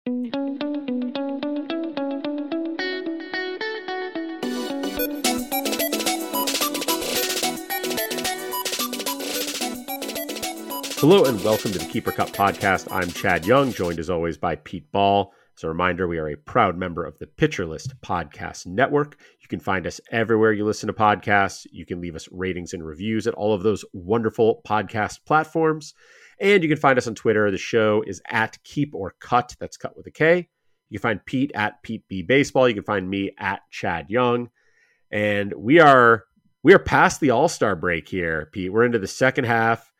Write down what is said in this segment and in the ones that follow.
Hello and welcome to the Keeper Cup podcast. I'm Chad Young, joined as always by Pete Ball. As a reminder, we are a proud member of the Pitcher List Podcast Network. You can find us everywhere you listen to podcasts. You can leave us ratings and reviews at all of those wonderful podcast platforms. And you can find us on Twitter. The show is at Keep or Cut. That's cut with a K. You can find Pete at Pete B Baseball. You can find me at Chad Young. And we are past the All-Star break here, Pete. We're into the second half.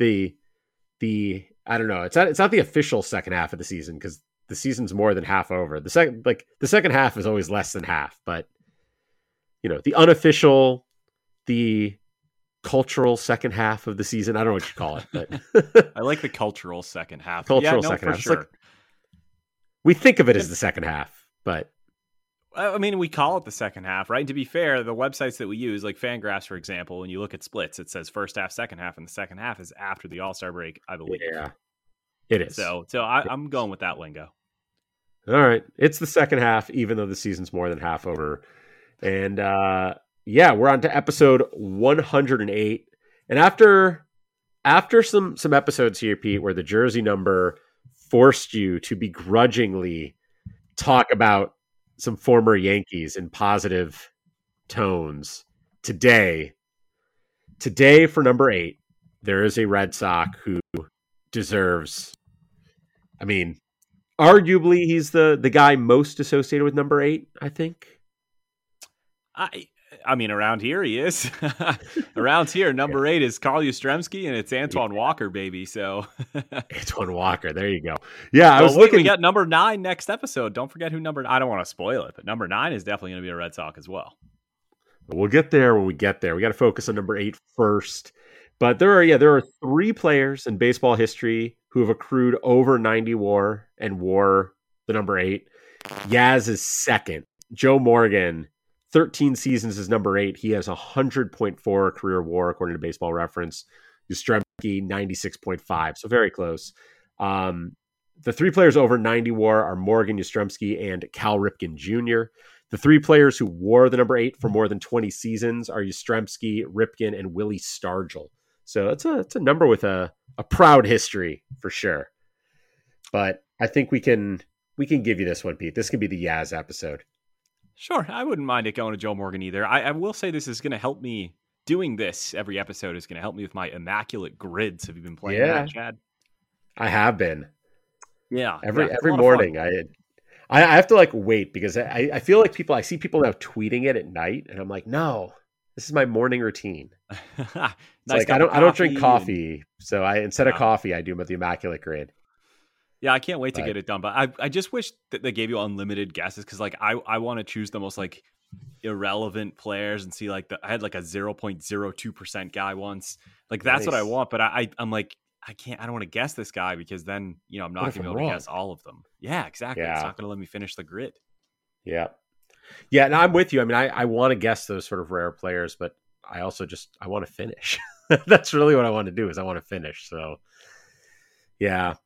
I don't know. It's not the official second half of the season because the season's more than half over. The second half is always less than half, but the unofficial, the cultural second half of the season. I don't know what you call it, but I like the cultural second half. Second half. Sure. Like, we think of it as the second half, but I mean, we call it the second half, right? And to be fair, the websites that we use, like Fangraphs, for example, when you look at splits, it says first half, second half, and the second half is after the All-Star break, I believe. Yeah, it is. So I'm going with that lingo. All right. It's the second half, even though the season's more than half over. And we're on to episode 108. And after some episodes here, Pete, where the jersey number forced you to begrudgingly talk about some former Yankees in positive tones, today for number 8, there is a Red Sox who deserves, I mean, arguably he's the guy most associated with number 8, I think. I mean, around here he is. Around here, number 8 is Carl Yastrzemski, and it's Antoine Walker, baby. So Antoine Walker, there you go. Yeah, I was looking. We got number 9 next episode. Don't forget who I don't want to spoil it, but number 9 is definitely going to be a Red Sox as well. We'll get there when we get there. We got to focus on number 8 first. But there are 3 players in baseball history who have accrued over 90 WAR and wore the number 8. Yaz is second. Joe Morgan, 13 seasons is number 8. He has 100.4 career WAR according to Baseball Reference. Yastrzemski 96.5, so very close. The 3 players over 90 WAR are Morgan, Yastrzemski, and Cal Ripken Jr. The 3 players who wore the number 8 for more than 20 seasons are Yastrzemski, Ripken, and Willie Stargell. So it's a number with a proud history for sure. But I think we can give you this one, Pete. This can be the Yaz episode. Sure, I wouldn't mind it going to Joe Morgan either. I will say this is going to help me. Doing this every episode is going to help me with my immaculate grids. Have you been playing that, Chad? I have been. Yeah. Every morning. I have to wait because I feel like I see people now tweeting it at night, and I'm like, no, this is my morning routine. Nice I don't drink coffee, so instead of coffee, I do them at the immaculate grid. Yeah, I can't wait to get it done. But I just wish that they gave you unlimited guesses because I want to choose the most irrelevant players and see I had a 0.02% guy once. That's what I want. But I'm like, I don't want to guess this guy because then I'm not going to be able to guess all of them. Yeah, exactly. Yeah. It's not going to let me finish the grid. Yeah. Yeah, and I'm with you. I mean, I want to guess those sort of rare players, but I also I want to finish. That's really what I want to do is I want to finish. So, yeah.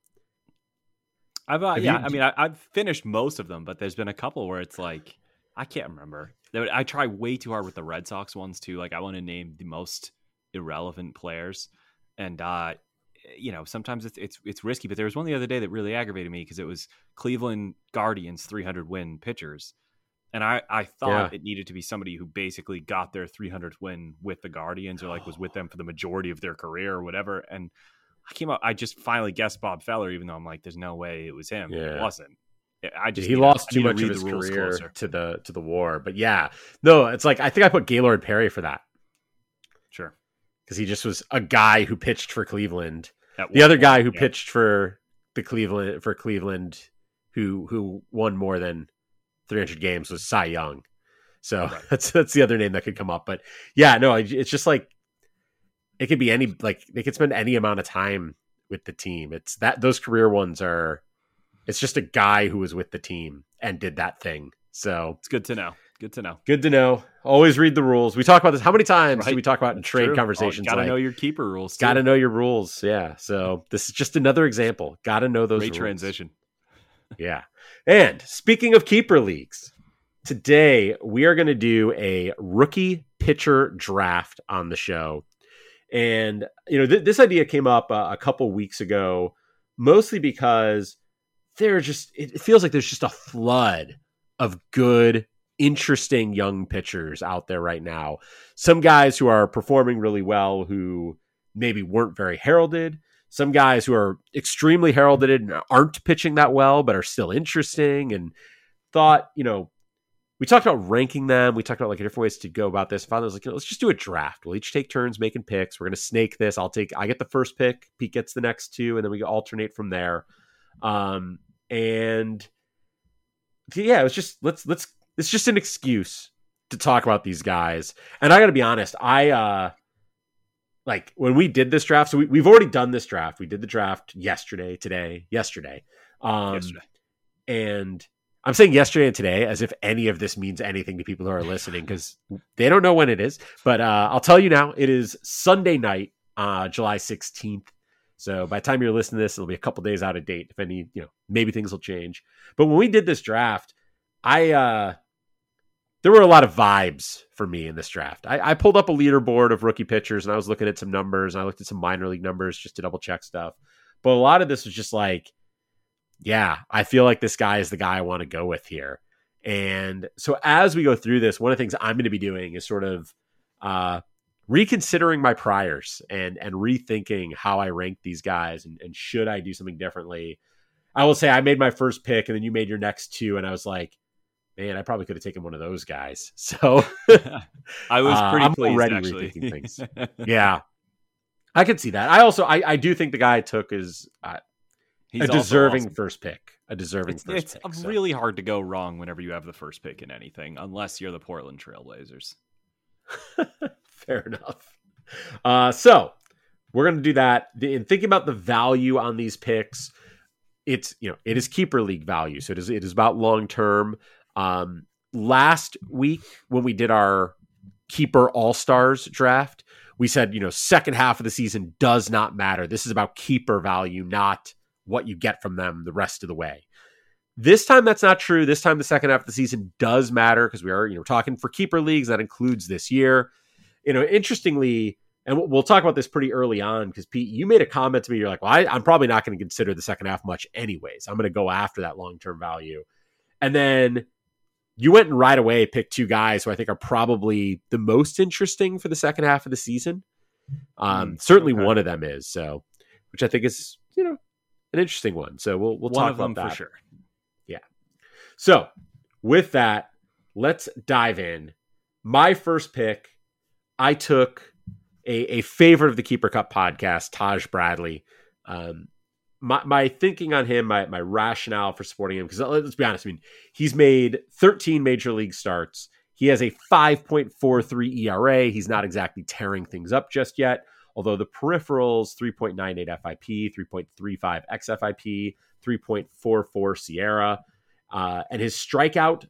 I've finished most of them, but there's been a couple where it's I can't remember. I try way too hard with the Red Sox ones too. I want to name the most irrelevant players, and sometimes it's risky. But there was one the other day that really aggravated me because it was Cleveland Guardians 300 win pitchers, and I thought it needed to be somebody who basically got their 300th win with the Guardians or was with them for the majority of their career or whatever, and I just finally guessed Bob Feller, even though I'm like, there's no way it was him. Yeah. It wasn't. He lost too much of his career to the war. But yeah, no, it's I think I put Gaylord Perry for that. Sure. Because he just was a guy who pitched for Cleveland. The other guy who pitched for Cleveland who won more than 300 games was Cy Young. So that's the other name that could come up. But yeah, no, it's just it could be they could spend any amount of time with the team. It's those career ones it's just a guy who was with the team and did that thing. So it's good to know. Good to know. Good to know. Always read the rules. We talk about this. How many times do we talk about in trade conversations? Got to know your keeper rules. Got to know your rules. Yeah. So this is just another example. Got to know those rules. Transition. Yeah. And speaking of keeper leagues, today we are going to do a rookie pitcher draft on the show. And, this idea came up a couple weeks ago, mostly because it feels like there's just a flood of good, interesting young pitchers out there right now. Some guys who are performing really well who maybe weren't very heralded. Some guys who are extremely heralded and aren't pitching that well, but are still interesting. And thought, we talked about ranking them. We talked about like different ways to go about this. Father was like, let's just do a draft. We'll each take turns making picks. We're going to snake this. I get the first pick. Pete gets the next two, and then we alternate from there. And yeah, it was just it's just an excuse to talk about these guys. And I got to be honest, like when we did this draft, so we've already done this draft. We did the draft yesterday. And I'm saying yesterday and today as if any of this means anything to people who are listening because they don't know when it is. But I'll tell you now, it is Sunday night, July 16th. So by the time you're listening to this, it'll be a couple days out of date. If any, maybe things will change. But when we did this draft, there were a lot of vibes for me in this draft. I pulled up a leaderboard of rookie pitchers and I was looking at some numbers and I looked at some minor league numbers just to double check stuff. But a lot of this was just like, yeah, I feel like this guy is the guy I want to go with here. And so as we go through this, one of the things I'm going to be doing is sort of reconsidering my priors and rethinking how I rank these guys and should I do something differently. I will say I made my first pick and then you made your next two. And I was like, man, I probably could have taken one of those guys. So I was pretty I'm pleased, already actually. rethinking things. Yeah, I could see that. I do think the guy I took is He's a deserving awesome. first pick. It's really hard to go wrong whenever you have the first pick in anything, unless you're the Portland Trailblazers. Fair enough. So we're going to do that. In thinking about the value on these picks, it is keeper league value. So it is about long-term. Last week when we did our keeper all-stars draft, we said, second half of the season does not matter. This is about keeper value, not what you get from them the rest of the way. This time, that's not true. This time, the second half of the season does matter because we are, talking for keeper leagues. That includes this year. Interestingly, and we'll talk about this pretty early on because Pete, you made a comment to me. You're like, well, I'm probably not going to consider the second half much anyways. I'm going to go after that long-term value. And then you went and right away picked two guys who I think are probably the most interesting for the second half of the season. Certainly one of them is, so, which I think is, an interesting one. So we'll talk about that for sure. Yeah. So with that, let's dive in. My first pick, I took a favorite of the Keeper Cup podcast, Taj Bradley. My thinking on him, my rationale for supporting him, because let's be honest, he's made 13 major league starts. He has a 5.43 ERA. He's not exactly tearing things up just yet. Although the peripherals, 3.98 FIP, 3.35 XFIP, 3.44 Sierra, and his strikeout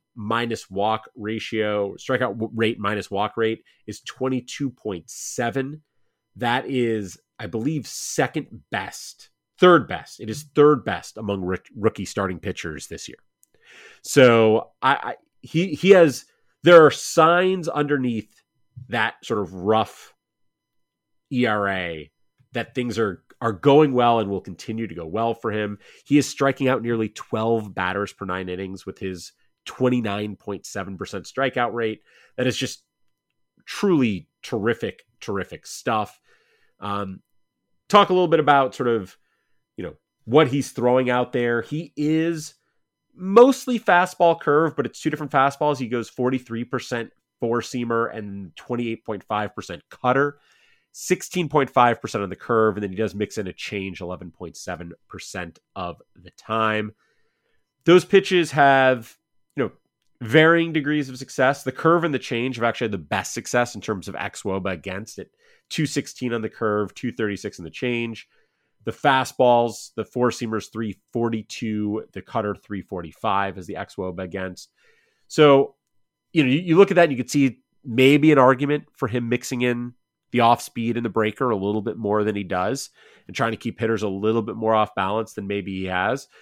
rate minus walk rate is 22.7. That is, I believe, third best. It is third best among rookie starting pitchers this year. So he has, there are signs underneath that sort of rough ERA that things are going well and will continue to go well for him. He is striking out nearly 12 batters per 9 innings with his 29.7% strikeout rate. That is just truly terrific stuff. Talk a little bit about sort of, what he's throwing out there. He is mostly fastball curve, but it's two different fastballs. He goes 43% four-seamer and 28.5% cutter. 16.5% on the curve, and then he does mix in a change 11.7% of the time. Those pitches have, varying degrees of success. The curve and the change have actually had the best success in terms of xWOBA against it. 216 on the curve, 236 in the change. The fastballs, the four-seamers 342, the cutter 345 is the xWOBA against. So, you look at that and you could see maybe an argument for him mixing in the off speed and the breaker a little bit more than he does and trying to keep hitters a little bit more off balance than maybe he has.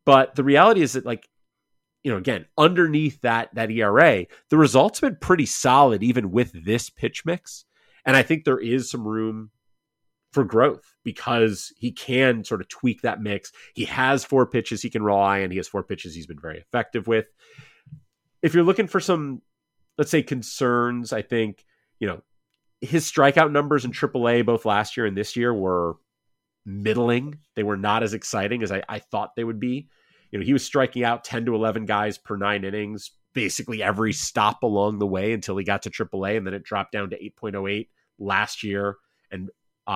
But the reality is that, like, again, underneath that ERA, the results have been pretty solid even with this pitch mix. And I think there is some room for growth because he can sort of tweak that mix. He has 4 pitches he can rely on. He has 4 pitches he's been very effective with. If you're looking for some, let's say, concerns, I think, his strikeout numbers in AAA both last year and this year were middling. They were not as exciting as I thought they would be. He was striking out 10 to 11 guys per 9 innings, basically every stop along the way until he got to AAA, and then it dropped down to 8.08 last year and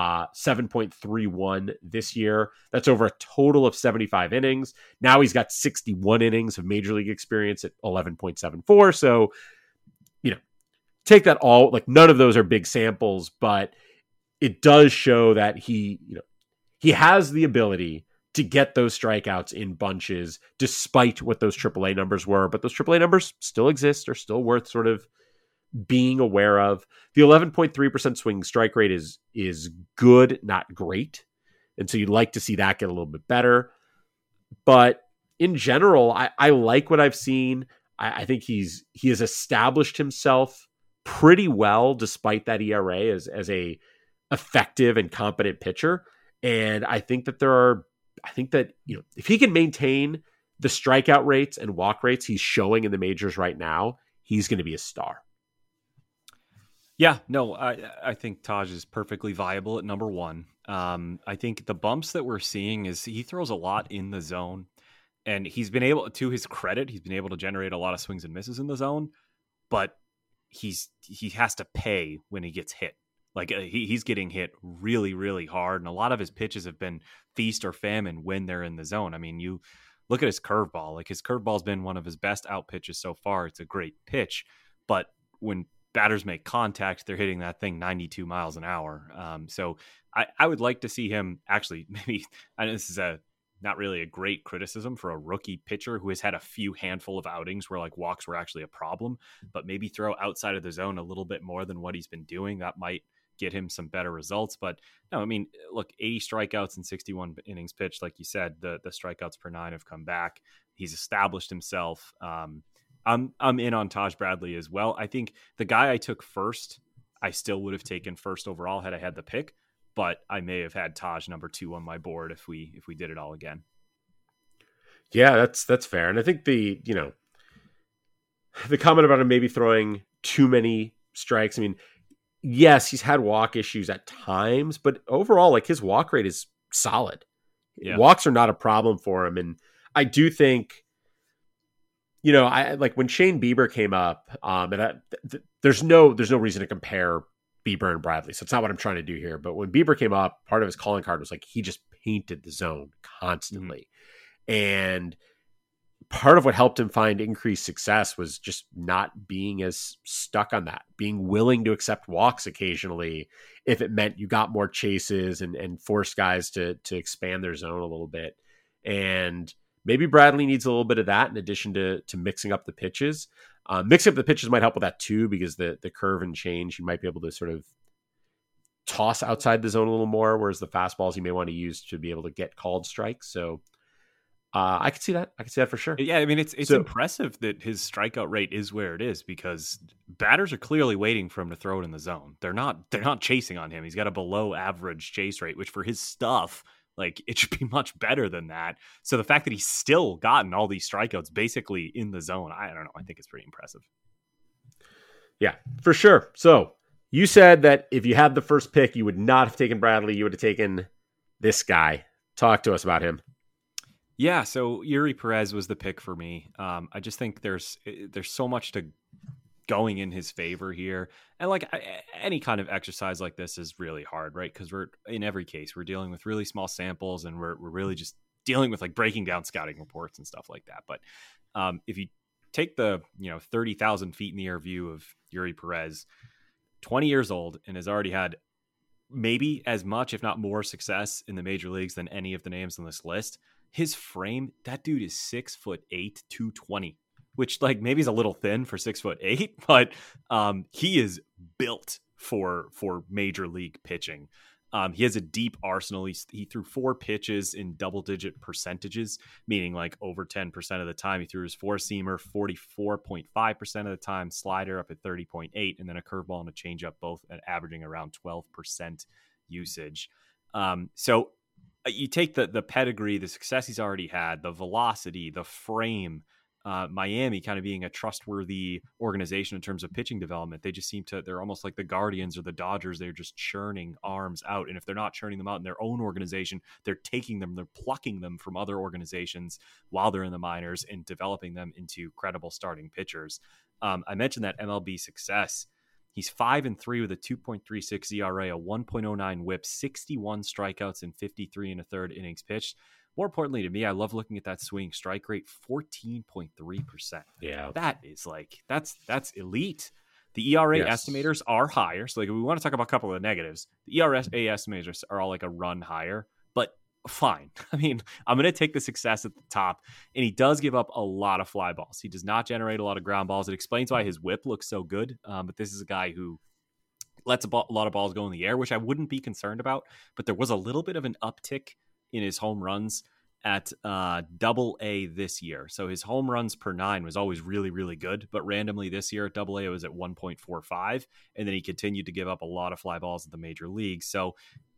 7.31 this year. That's over a total of 75 innings. Now he's got 61 innings of major league experience at 11.74. So, take that all, like, none of those are big samples, but it does show that he has the ability to get those strikeouts in bunches, despite what those AAA numbers were. But those AAA numbers still exist, are still worth sort of being aware of. The 11.3% swing strike rate is good, not great. And so you'd like to see that get a little bit better. But in general, I like what I've seen. I think he has established himself pretty well, despite that ERA, as a effective and competent pitcher. And I think that if he can maintain the strikeout rates and walk rates he's showing in the majors right now, he's going to be a star. Yeah, no, I think Taj is perfectly viable at number 1. I think the bumps that we're seeing is he throws a lot in the zone, and he's been able, to his credit, he's been able to generate a lot of swings and misses in the zone, but he has to pay when he gets hit. Like, he's getting hit really, really hard, and a lot of his pitches have been feast or famine when they're in the zone. I mean, you look at his curveball. Like, his curveball's been one of his best out pitches so far. It's a great pitch, but when batters make contact, they're hitting that thing 92 miles an hour. So I would like to see him actually, maybe, I know this is not really a great criticism for a rookie pitcher who has had a few handful of outings where, like, walks were actually a problem, but maybe throw outside of the zone a little bit more than what he's been doing. That might get him some better results. But no, I mean, look, 80 strikeouts and 61 innings pitched. Like you said, the strikeouts per 9 have come back. He's established himself. I'm in on Taj Bradley as well. I think the guy I took first, I still would have taken first overall had I had the pick, but I may have had Taj number 2 on my board if we did it all again. Yeah, that's fair. And I think the comment about him maybe throwing too many strikes, I mean, yes, he's had walk issues at times, but overall, like, his walk rate is solid. Yeah. Walks are not a problem for him. And I do think, I like when Shane Bieber came up, there's no reason to compare Bieber and Bradley. So it's not what I'm trying to do here. But when Bieber came up, part of his calling card was like, he just painted the zone constantly. Mm-hmm. And part of what helped him find increased success was just not being as stuck on that, being willing to accept walks occasionally if it meant you got more chases and forced guys to expand their zone a little bit. And maybe Bradley needs a little bit of that in addition to mixing up the pitches. Mixing up the pitches might help with that too, because the curve and change, you might be able to sort of toss outside the zone a little more, whereas the fastballs you may want to use to be able to get called strikes. So I could see that. I could see that for sure. Yeah, I mean, it's impressive that his strikeout rate is where it is, because batters are clearly waiting for him to throw it in the zone. They're not chasing on him. He's got a below average chase rate, which for his stuff, like, it should be much better than that. So the fact that he's still gotten all these strikeouts basically in the zone, I don't know. I think it's pretty impressive. Yeah, for sure. So you said that if you had the first pick, you would not have taken Bradley. You would have taken this guy. Talk to us about him. Yeah, so Yuri Perez was the pick for me. I just think there's so much to going in his favor here. And like any kind of exercise like this is really hard, right? Because we're in every case, we're dealing with really small samples, and we're really just dealing with like breaking down scouting reports and stuff like that. But if you take the 30,000 feet in the air view of Yuri Perez, 20 years old, and has already had maybe as much, if not more, success in the major leagues than any of the names on this list. His frame, that dude is 6'8", 220, which like maybe is a little thin for 6'8", but he is built for major league pitching. He has a deep arsenal. He threw 4 pitches in double-digit percentages, meaning like over 10% of the time. He threw his four-seamer 44.5% of the time, slider up at 30.8, and then a curveball and a changeup, both at averaging around 12% usage. So you take the pedigree, the success he's already had, the velocity, the frame. Miami kind of being a trustworthy organization in terms of pitching development. They just seem to, they're almost like the Guardians or the Dodgers. They're just churning arms out. And if they're not churning them out in their own organization, they're taking them, they're plucking them from other organizations while they're in the minors and developing them into credible starting pitchers. I mentioned that MLB success. He's 5-3 with a 2.36 ERA, a 1.09 WHIP, 61 strikeouts in 53 and a third innings pitched. More importantly to me, I love looking at that swing strike rate, 14.3%. Yeah. That is like, that's elite. The ERA Yes. estimators are higher. So like, we want to talk about a couple of negatives. The ERA estimators are all like a run higher, but fine. I mean, I'm going to take the success at the top, and he does give up a lot of fly balls. He does not generate a lot of ground balls. It explains why his whip looks so good. But this is a guy who lets a lot of balls go in the air, which I wouldn't be concerned about. But there was a little bit of an uptick in his home runs at AA this year. So his home runs per 9 was always really, really good. But randomly this year at AA, it was at 1.45. And then he continued to give up a lot of fly balls at the major leagues. So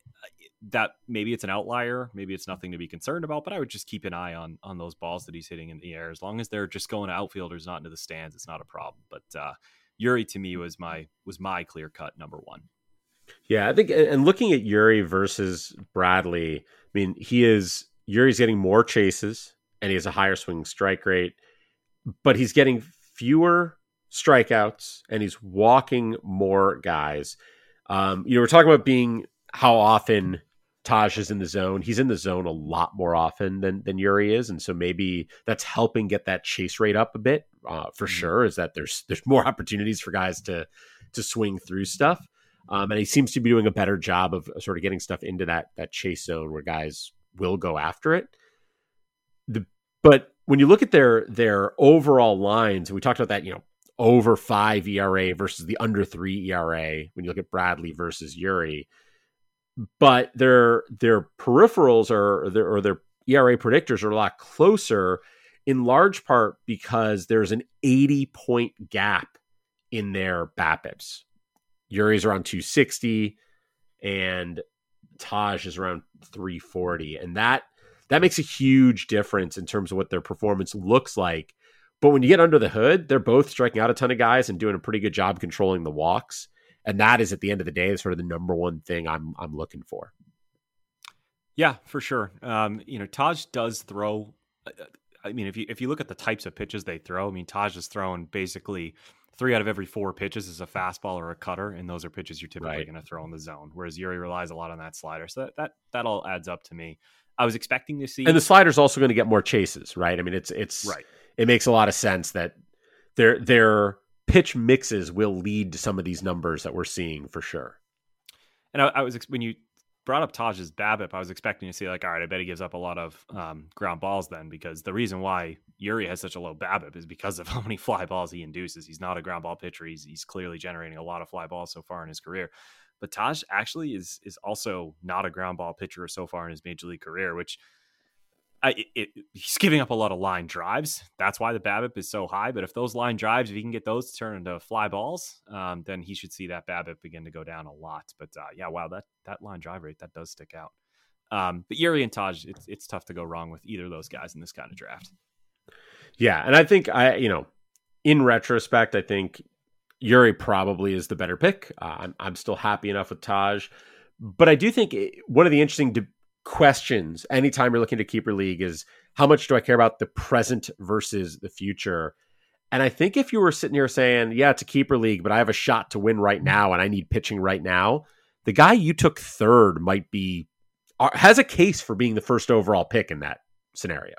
that maybe it's an outlier. Maybe it's nothing to be concerned about. But I would just keep an eye on those balls that he's hitting in the air. As long as they're just going to outfielders, not into the stands, it's not a problem. But Eury to me was my clear cut number 1. Yeah, I think, and looking at Eury versus Bradley, I mean, Eury's getting more chases and he has a higher swing strike rate, but he's getting fewer strikeouts and he's walking more guys. We're talking about how often Taj is in the zone. He's in the zone a lot more often than Eury is. And so maybe that's helping get that chase rate up a bit for sure, is that there's more opportunities for guys to swing through stuff. And he seems to be doing a better job of sort of getting stuff into that chase zone where guys will go after it. But when you look at their overall lines, and we talked about that, over 5 ERA versus the under 3 ERA, when you look at Bradley versus Eury, but their peripherals or their ERA predictors are a lot closer, in large part because there's an 80-point gap in their BABIPs. Eury's around 260 and Taj is around 340. And that makes a huge difference in terms of what their performance looks like. But when you get under the hood, they're both striking out a ton of guys and doing a pretty good job controlling the walks. And that is, at the end of the day, sort of the number one thing I'm looking for. Yeah, for sure. Taj does throw. I mean, if you look at the types of pitches they throw, I mean, Taj is throwing basically 3 out of every 4 pitches is a fastball or a cutter, and those are pitches you're typically going to throw in the zone. Whereas Eury relies a lot on that slider, so that all adds up to me. I was expecting to see, and the slider's also going to get more chases, right? I mean, it's right. It makes a lot of sense that their pitch mixes will lead to some of these numbers that we're seeing for sure. And I was when you brought up Taj's BABIP, I was expecting to see like, all right, I bet he gives up a lot of ground balls then, because the reason why Eury has such a low BABIP is because of how many fly balls he induces. He's not a ground ball pitcher. He's clearly generating a lot of fly balls so far in his career. But Taj actually is also not a ground ball pitcher so far in his major league career, which he's giving up a lot of line drives. That's why the BABIP is so high. But if those line drives, if he can get those to turn into fly balls, then he should see that BABIP begin to go down a lot. But wow, that line drive rate, that does stick out. But Eury and Taj, it's tough to go wrong with either of those guys in this kind of draft. Yeah, and I think in retrospect, I think Eury probably is the better pick. I'm still happy enough with Taj, but I do think one of the interesting questions anytime you're looking to keeper league is, how much do I care about the present versus the future? And I think if you were sitting here saying, yeah, it's a keeper league, but I have a shot to win right now and I need pitching right now, the guy you took third has a case for being the first overall pick in that scenario.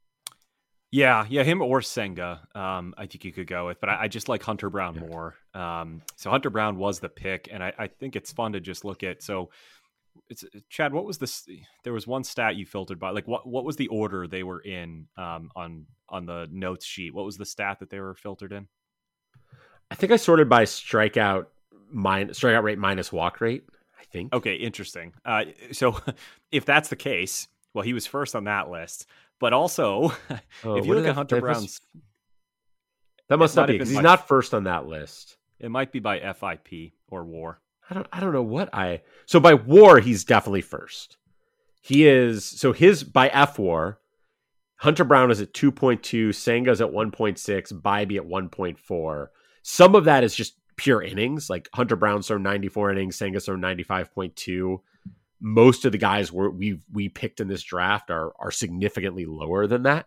Yeah, him or Senga, I think you could go with, but I just like Hunter Brown more. So Hunter Brown was the pick, and I think it's fun to just look at. So it's Chad, what was this? There was one stat you filtered by, like what was the order they were in on the notes sheet? What was the stat that they were filtered in? I think I sorted by strikeout rate minus walk rate. I I think. Okay, interesting. So if that's the case, well, he was first on that list. But also, if you look at Hunter Brown's, that must not be because he's not first on that list. It might be by FIP or WAR. I don't know what so by WAR he's definitely first. He is his by FWAR. Hunter Brown is at 2.2, Senga's at 1.6, Bibee at 1.4. Some of that is just pure innings. Like Hunter Brown's thrown 94 innings, Senga's thrown 95.2. Most of the guys we picked in this draft are significantly lower than that.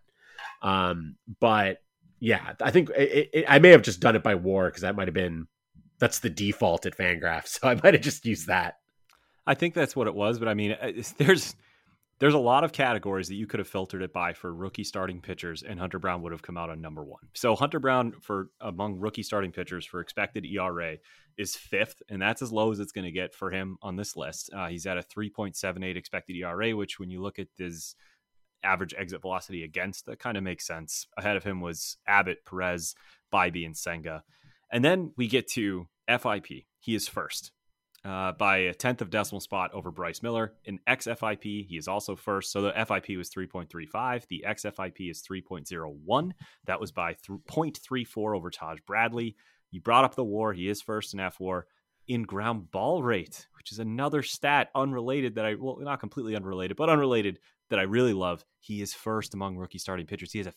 But yeah, I think I may have just done it by WAR because that's the default at Fangraphs. So I might have just used that. I think that's what it was. But I mean, there's a lot of categories that you could have filtered it by for rookie starting pitchers, and Hunter Brown would have come out on number one. So Hunter Brown, for among rookie starting pitchers for expected ERA, is fifth, and that's as low as it's going to get for him on this list. He's at a 3.78 expected ERA, which when you look at his average exit velocity against, that kind of makes sense. Ahead of him was Abbott, Perez, Bibee, and Senga. And then we get to FIP. He is first. By a tenth of decimal spot over Bryce Miller. In XFIP, he is also first. So the FIP was 3.35. The XFIP is 3.01. That was by 0.34 over Taj Bradley. You brought up the WAR. He is first in FWAR. In ground ball rate, which is another stat unrelated not completely unrelated, but unrelated that I really love. He is first among rookie starting pitchers. He has a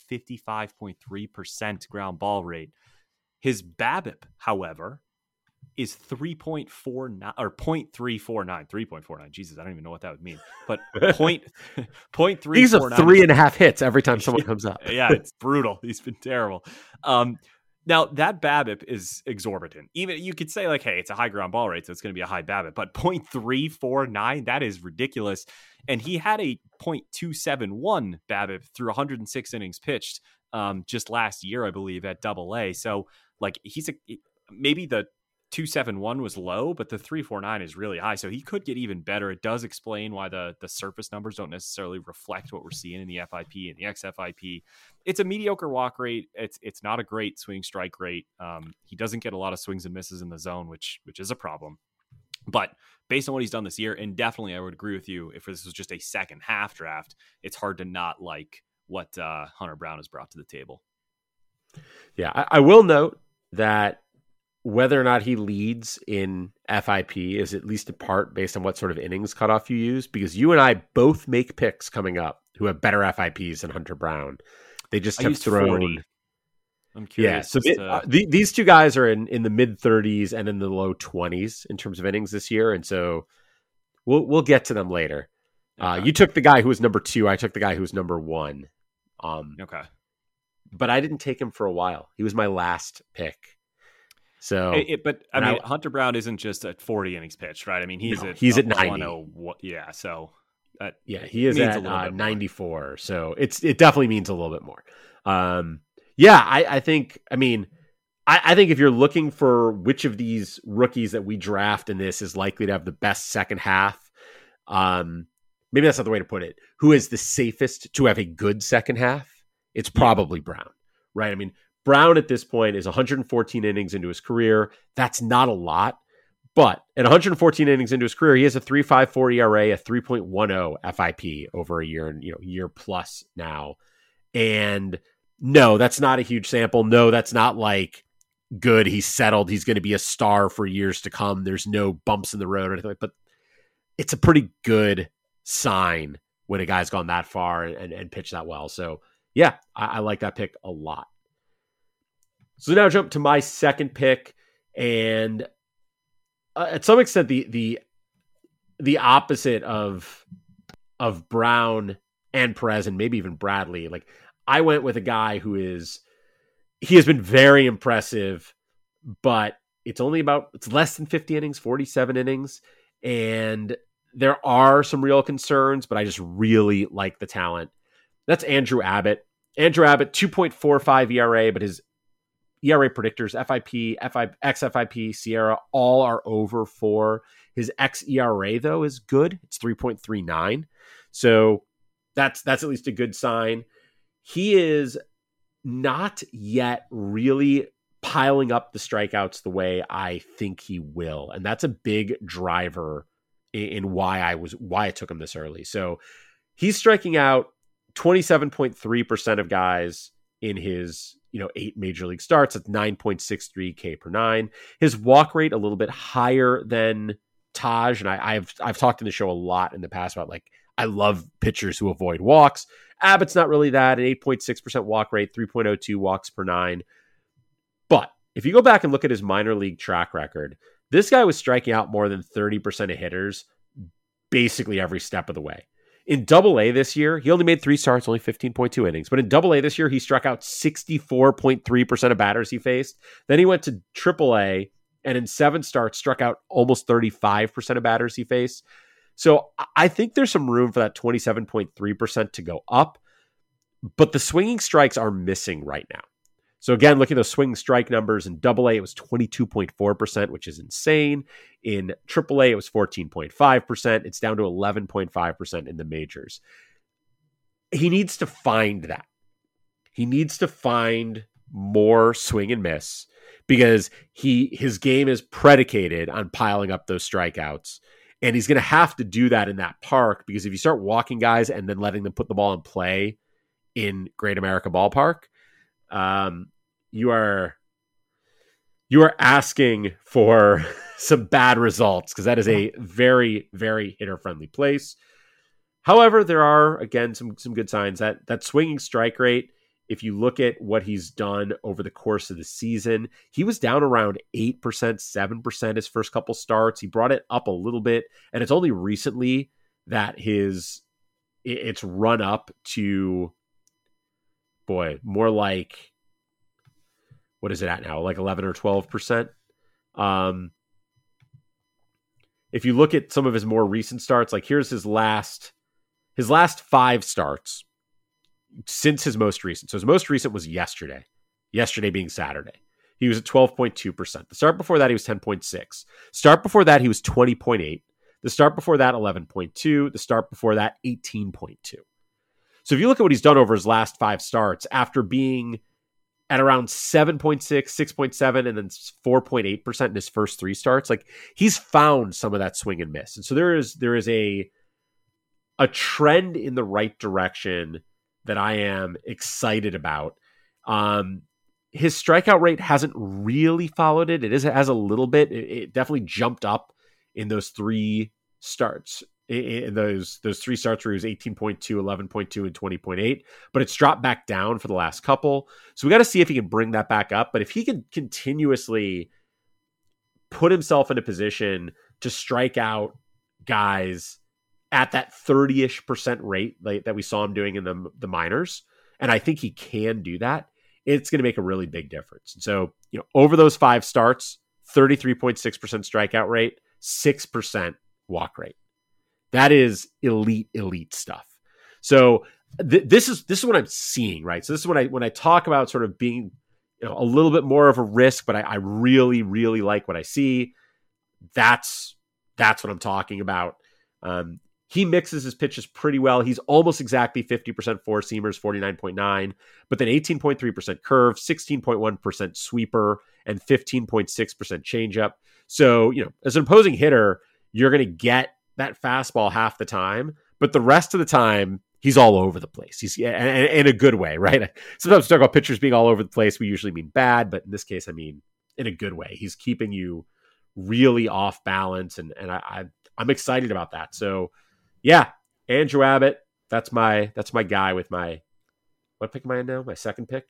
55.3% ground ball rate. His BABIP, however, is 3.49 or 0.349, 3.49. Jesus, I don't even know what that would mean. But 0.349. These are 3.5 hits every time someone comes up. Yeah, it's brutal. He's been terrible. Now that BABIP is exorbitant. Even you could say like, hey, it's a high ground ball rate, so it's going to be a high BABIP. But 0.349, that is ridiculous. And he had a 0.271 BABIP through 106 innings pitched just last year, I believe, at AA. So like maybe the 271 was low, but the 349 is really high. So he could get even better. It does explain why the surface numbers don't necessarily reflect what we're seeing in the FIP and the XFIP. It's a mediocre walk rate. It's not a great swing strike rate. He doesn't get a lot of swings and misses in the zone, which is a problem. But based on what he's done this year, and definitely I would agree with you, if this was just a second half draft, it's hard to not like what Hunter Brown has brought to the table. Yeah, I will note that whether or not he leads in FIP is at least in part based on what sort of innings cutoff you use, because you and I both make picks coming up who have better FIPs than Hunter Brown. They just have thrown 40. I'm curious. Yeah, so these two guys are in the mid 30s and in the low 20s in terms of innings this year, and so we'll get to them later. Okay. You took the guy who was number 2. I took the guy who was number 1. Okay, but I didn't take him for a while. He was my last pick. So, Hunter Brown isn't just at 40 innings pitched, right? I mean, he's at 90. Yeah, so he is at 94. More. So it definitely means a little bit more. I think if you're looking for which of these rookies that we draft in this is likely to have the best second half, maybe that's not the way to put it. Who is the safest to have a good second half? It's probably Brown, right? I mean, Brown at this point is 114 innings into his career. That's not a lot, but at 114 innings into his career, he has a 3.54 ERA, a 3.10 FIP over a year and year plus now. And no, that's not a huge sample. No, that's not like good. He's settled. He's going to be a star for years to come. There's no bumps in the road or anything, but it's a pretty good sign when a guy's gone that far and pitched that well. So yeah, I like that pick a lot. So now jump to my second pick, and at some extent the opposite of Brown and Perez and maybe even Bradley. Like I went with a guy he has been very impressive, but it's less than 50 innings, 47 innings, and there are some real concerns, but I just really like the talent. That's Andrew Abbott. Andrew Abbott, 2.45 ERA, but his ERA predictors, FIP, XFIP, Sierra, all are over 4. His xERA, though, is good. It's 3.39. So that's at least a good sign. He is not yet really piling up the strikeouts the way I think he will. And that's a big driver in why I took him this early. So he's striking out 27.3% of guys in his 8 major league starts. At 9.63 K per nine. His walk rate a little bit higher than Taj, and I've talked in the show a lot in the past about like I love pitchers who avoid walks. Abbott's not really that, an 8.6% walk rate, 3.02 walks per nine. But if you go back and look at his minor league track record, this guy was striking out more than 30% of hitters basically every step of the way. In Double-A this year, he only made 3 starts, only 15.2 innings. But in Double-A this year, he struck out 64.3% of batters he faced. Then he went to Triple-A, and in 7 starts, struck out almost 35% of batters he faced. So I think there's some room for that 27.3% to go up. But the swinging strikes are missing right now. So again, looking at those swing strike numbers, in Double-A, it was 22.4%, which is insane. In Triple-A, it was 14.5%. It's down to 11.5% in the majors. He needs to find that. He needs to find more swing and miss because his game is predicated on piling up those strikeouts. And he's going to have to do that in that park because if you start walking guys and then letting them put the ball in play in Great America Ballpark, you are asking for some bad results because that is a very, very hitter-friendly place. However, there are, again, some good signs. That swinging strike rate, if you look at what he's done over the course of the season, he was down around 8%, 7% his first couple starts. He brought it up a little bit, and it's only recently that it's run up to, more like, what is it at now? Like 11 or 12%. If you look at some of his more recent starts, like here's his last 5 starts since his most recent. So his most recent was yesterday being Saturday. He was at 12.2%. The start before that, he was 10.6. Start before that, he was 20.8. The start before that, 11.2. The start before that, 18.2. So if you look at what he's done over his last 5 starts, after being at around 7.6, 6.7, and then 4.8% in his first 3 starts, like he's found some of that swing and miss. And so there is a trend in the right direction that I am excited about. His strikeout rate hasn't really followed it. It has a little bit. It definitely jumped up in those 3 starts. In those 3 starts where he was 18.2, 11.2, and 20.8, but it's dropped back down for the last couple. So we got to see if he can bring that back up. But if he can continuously put himself in a position to strike out guys at that 30-ish% rate that we saw him doing in the minors, and I think he can do that, it's going to make a really big difference. And so, over those 5 starts, 33.6% strikeout rate, 6% walk rate. That is elite stuff. So this is what I'm seeing, right? So this is when I talk about sort of being a little bit more of a risk, but I really, really like what I see. That's what I'm talking about. He mixes his pitches pretty well. He's almost exactly 50% four seamers, 49.9, but then 18.3% curve, 16.1% sweeper, and 15.6% changeup. So, as an opposing hitter, you're going to get that fastball half the time, but the rest of the time he's all over the place. He's in a good way, right? Sometimes we talk about pitchers being all over the place. We usually mean bad, but in this case, I mean in a good way. He's keeping you really off balance, and I'm excited about that. So yeah, Andrew Abbott. That's my guy with my, what pick am I in now? My second pick.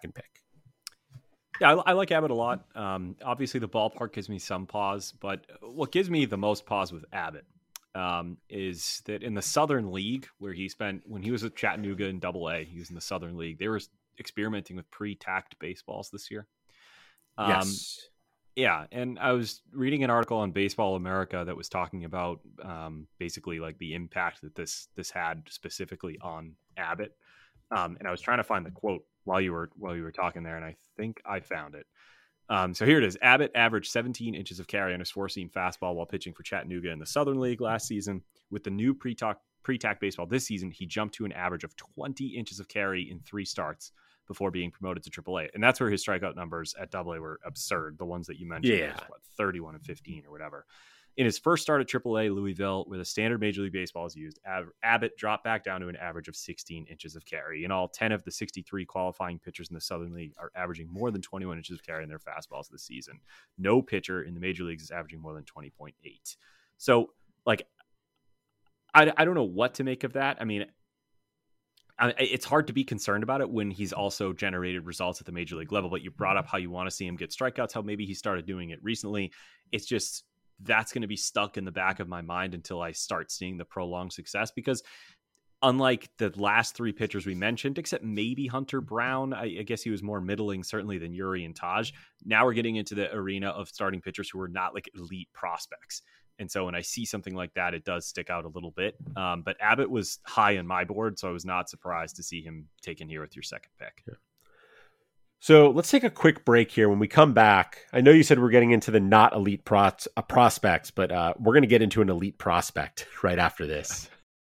Yeah, I like Abbott a lot. Obviously, the ballpark gives me some pause, but what gives me the most pause with Abbott is that in the Southern League, where he spent, when he was with Chattanooga in Double-A, he was in the Southern League. They were experimenting with pre-tacked baseballs this year. Yes. Yeah, and I was reading an article on Baseball America that was talking about basically like the impact that this had specifically on Abbott. And I was trying to find the quote while you were talking there, and I think I found it. So here it is. Abbott averaged 17 inches of carry on his four-seam fastball while pitching for Chattanooga in the Southern League last season. With the new pre-tack baseball this season, he jumped to an average of 20 inches of carry in 3 starts before being promoted to AAA. And that's where his strikeout numbers at AA were absurd. The ones that you mentioned, was, 31 and 15 or whatever. In his first start at AAA Louisville, where the standard Major League Baseball is used, Abbott dropped back down to an average of 16 inches of carry. In all, 10 of the 63 qualifying pitchers in the Southern League are averaging more than 21 inches of carry in their fastballs this season. No pitcher in the major leagues is averaging more than 20.8. So, like, I don't know what to make of that. I mean, it's hard to be concerned about it when he's also generated results at the major league level, but you brought up how you want to see him get strikeouts, how maybe he started doing it recently. It's just, that's going to be stuck in the back of my mind until I start seeing the prolonged success, because unlike the last three pitchers we mentioned, except maybe Hunter Brown, I guess he was more middling certainly than Yuri and Taj. Now we're getting into the arena of starting pitchers who are not like elite prospects. And so when I see something like that, it does stick out a little bit. But Abbott was high on my board, so I was not surprised to see him taken here with your second pick. Yeah. So let's take a quick break here. When we come back, I know you said we're getting into the not elite prospects, but we're going to get into an elite prospect right after this.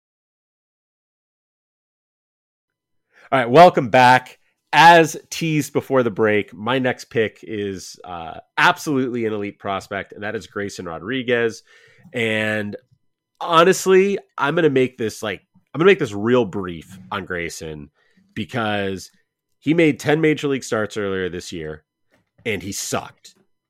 All right, welcome back. As teased before the break, my next pick is absolutely an elite prospect, and that is Grayson Rodriguez. And honestly, I'm going to make this real brief on Grayson, because he made 10 major league starts earlier this year, and he sucked.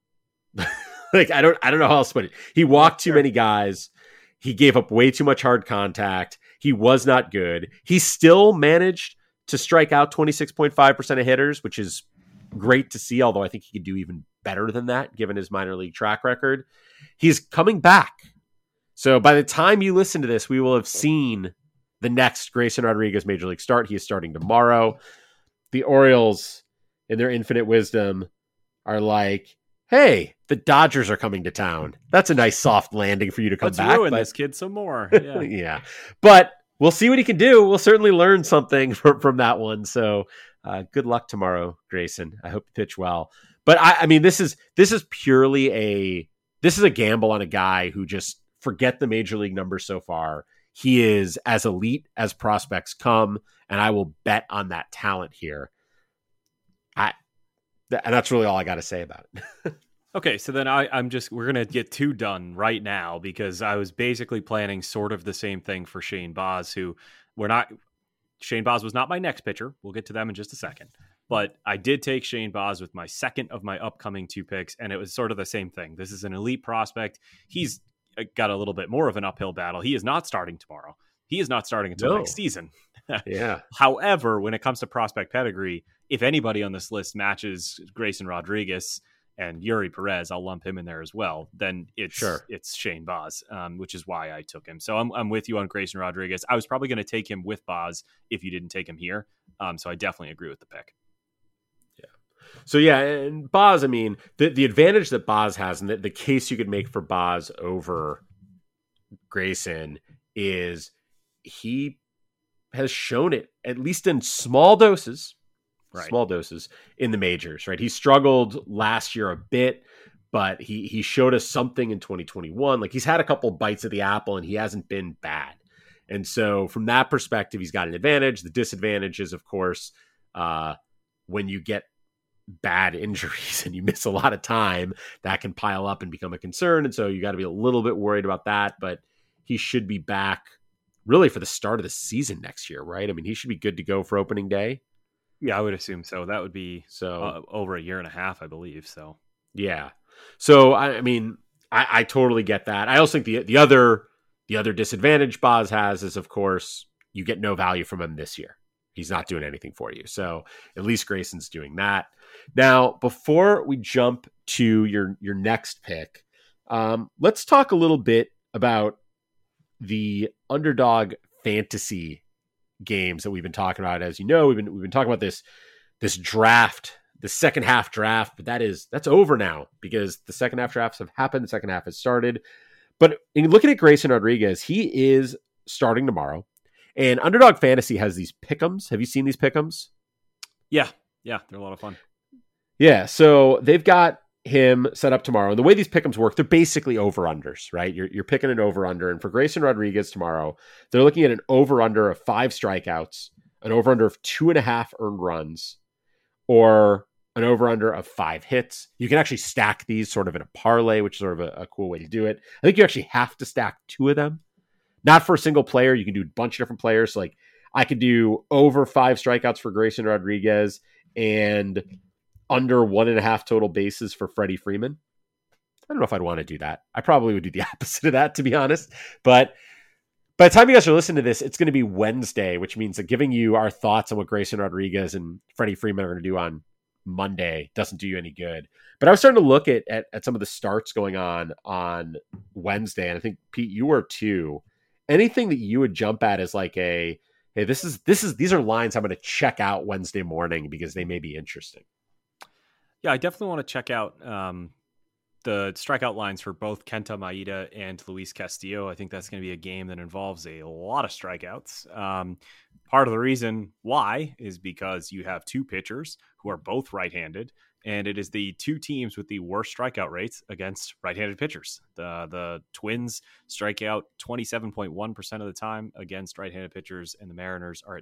Like, I don't know how else to put it. He walked too many guys. He gave up way too much hard contact. He was not good. He still managed to strike out 26.5% of hitters, which is great to see, although I think he could do even better than that, given his minor league track record. He's coming back. So by the time you listen to this, we will have seen the next Grayson Rodriguez major league start. He is starting tomorrow. The Orioles, in their infinite wisdom, are like, hey, the Dodgers are coming to town. That's a nice soft landing for you to come Let's back. Ruin this kid some more. Yeah. Yeah. But we'll see what he can do. We'll certainly learn something from that one. So good luck tomorrow, Grayson. I hope you pitch well. But I mean, this is purely a gamble on a guy who, just forget the major league numbers so far. He is as elite as prospects come, and I will bet on that talent here. And that's really all I got to say about it. Okay, so then we're going to get two done right now, because I was basically planning sort of the same thing for Shane Baz, Shane Baz was not my next pitcher. We'll get to them in just a second. But I did take Shane Baz with my second of my upcoming two picks, and it was sort of the same thing. This is an elite prospect. He's got a little bit more of an uphill battle. He is not starting tomorrow. He is not starting until next season. Yeah. However, when it comes to prospect pedigree, if anybody on this list matches Grayson Rodriguez and Yuri Perez, I'll lump him in there as well, then it's Shane Baz, which is why I took him. So I'm with you on Grayson Rodriguez. I was probably going to take him with Baz if you didn't take him here. So I definitely agree with the pick. Yeah. So yeah, and Baz, I mean, the advantage that Baz has, and the case you could make for Baz over Grayson, is he has shown it, at least in small doses, in the majors, right? He struggled last year a bit, but he showed us something in 2021. Like, he's had a couple bites of the apple, and he hasn't been bad. And so from that perspective, he's got an advantage. The disadvantage is, of course, when you get bad injuries and you miss a lot of time, that can pile up and become a concern. And so you got to be a little bit worried about that, but he should be back really for the start of the season next year, right? I mean, he should be good to go for opening day. Yeah, I would assume so. That would be over a year and a half, I believe. So yeah. So I mean, I totally get that. I also think the other disadvantage Baz has is, of course, you get no value from him this year. He's not doing anything for you. So at least Grayson's doing that. Now, before we jump to your next pick, let's talk a little bit about the Underdog fantasy games that we've been talking about. As you know, we've been talking about this draft, the second half draft, but that's over now, because the second half drafts have happened. The second half has started. But in looking at Grayson Rodriguez, he is starting tomorrow. And Underdog Fantasy has these pick'ems. Have you seen these pick'ems? Yeah, they're a lot of fun. Yeah, so they've got him set up tomorrow. And the way these pick'ems work, they're basically over-unders, right? You're picking an over-under. And for Grayson Rodriguez tomorrow, they're looking at an over-under of 5 strikeouts, an over-under of 2.5 earned runs, or an over-under of 5 hits. You can actually stack these sort of in a parlay, which is sort of a cool way to do it. I think you actually have to stack 2 of them. Not for a single player. You can do a bunch of different players. So like I could do over 5 strikeouts for Grayson Rodriguez and under 1.5 total bases for Freddie Freeman. I don't know if I'd want to do that. I probably would do the opposite of that, to be honest. But by the time you guys are listening to this, it's going to be Wednesday, which means that giving you our thoughts on what Grayson Rodriguez and Freddie Freeman are going to do on Monday doesn't do you any good. But I was starting to look at some of the starts going on Wednesday, and I think, Pete, you were too. Anything that you would jump at is like hey, these are lines I'm going to check out Wednesday morning because they may be interesting. Yeah, I definitely want to check out the strikeout lines for both Kenta Maeda and Luis Castillo. I think that's going to be a game that involves a lot of strikeouts. Part of the reason why is because you have 2 pitchers who are both right-handed, and it is the 2 teams with the worst strikeout rates against right-handed pitchers. The Twins strike out 27.1% of the time against right-handed pitchers, and the Mariners are at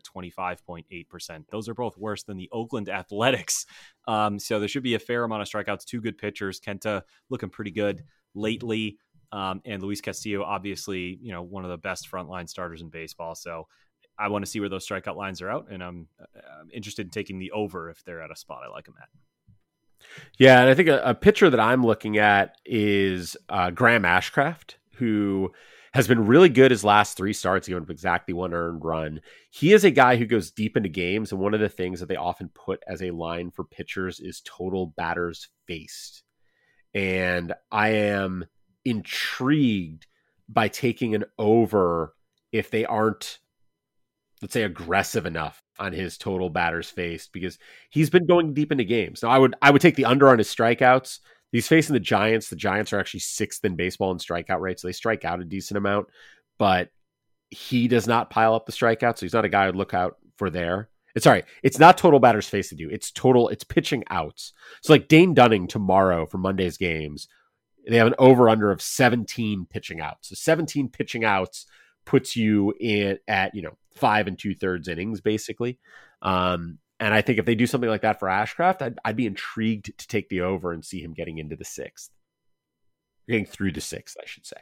25.8%. Those are both worse than the Oakland Athletics. So there should be a fair amount of strikeouts. 2 good pitchers. Kenta looking pretty good lately, and Luis Castillo, obviously, one of the best frontline starters in baseball. So I want to see where those strikeout lines are out, and I'm interested in taking the over if they're at a spot I like them at. Yeah, and I think a pitcher that I'm looking at is Graham Ashcraft, who has been really good his last 3 starts, giving up exactly 1 earned run. He is a guy who goes deep into games, and one of the things that they often put as a line for pitchers is total batters faced. And I am intrigued by taking an over if they aren't, let's say, aggressive enough on his total batters faced, because he's been going deep into games. Now, I would take the under on his strikeouts. He's facing the Giants. The Giants are actually 6th in baseball in strikeout rates. So they strike out a decent amount, but he does not pile up the strikeouts. So he's not a guy I'd look out for there. It's not total batters faced to do. It's pitching outs. So like Dane Dunning tomorrow for Monday's games, they have an over under of 17 pitching outs. So 17 pitching outs puts you in at 5 2/3 innings basically. And I think if they do something like that for Ashcraft, I'd be intrigued to take the over and see him getting into the 6th, getting through the 6th, I should say.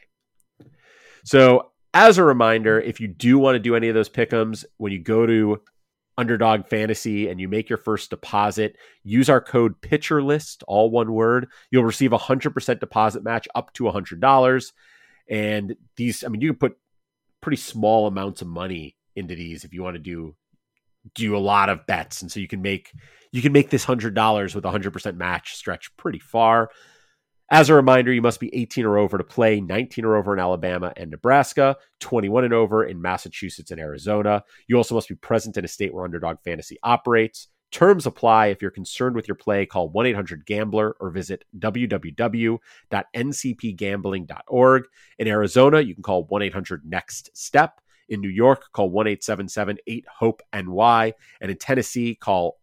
So as a reminder, if you do want to do any of those pick'ems, when you go to Underdog Fantasy and you make your first deposit, use our code PitcherList, all one word. You'll receive 100% deposit match up to $100. And these, you can put pretty small amounts of money into these if you want to do a lot of bets. And so you can make this $100 with 100% match stretch pretty far. As a reminder, you must be 18 or over to play, 19 or over in Alabama and Nebraska, 21 and over in Massachusetts and Arizona. You also must be present in a state where Underdog Fantasy operates. Terms apply. If you're concerned with your play, call 1-800-GAMBLER or visit www.ncpgambling.org. In Arizona, you can call 1-800-NEXT-STEP. In New York, call 1-877-8-HOPE-NY. And in Tennessee, call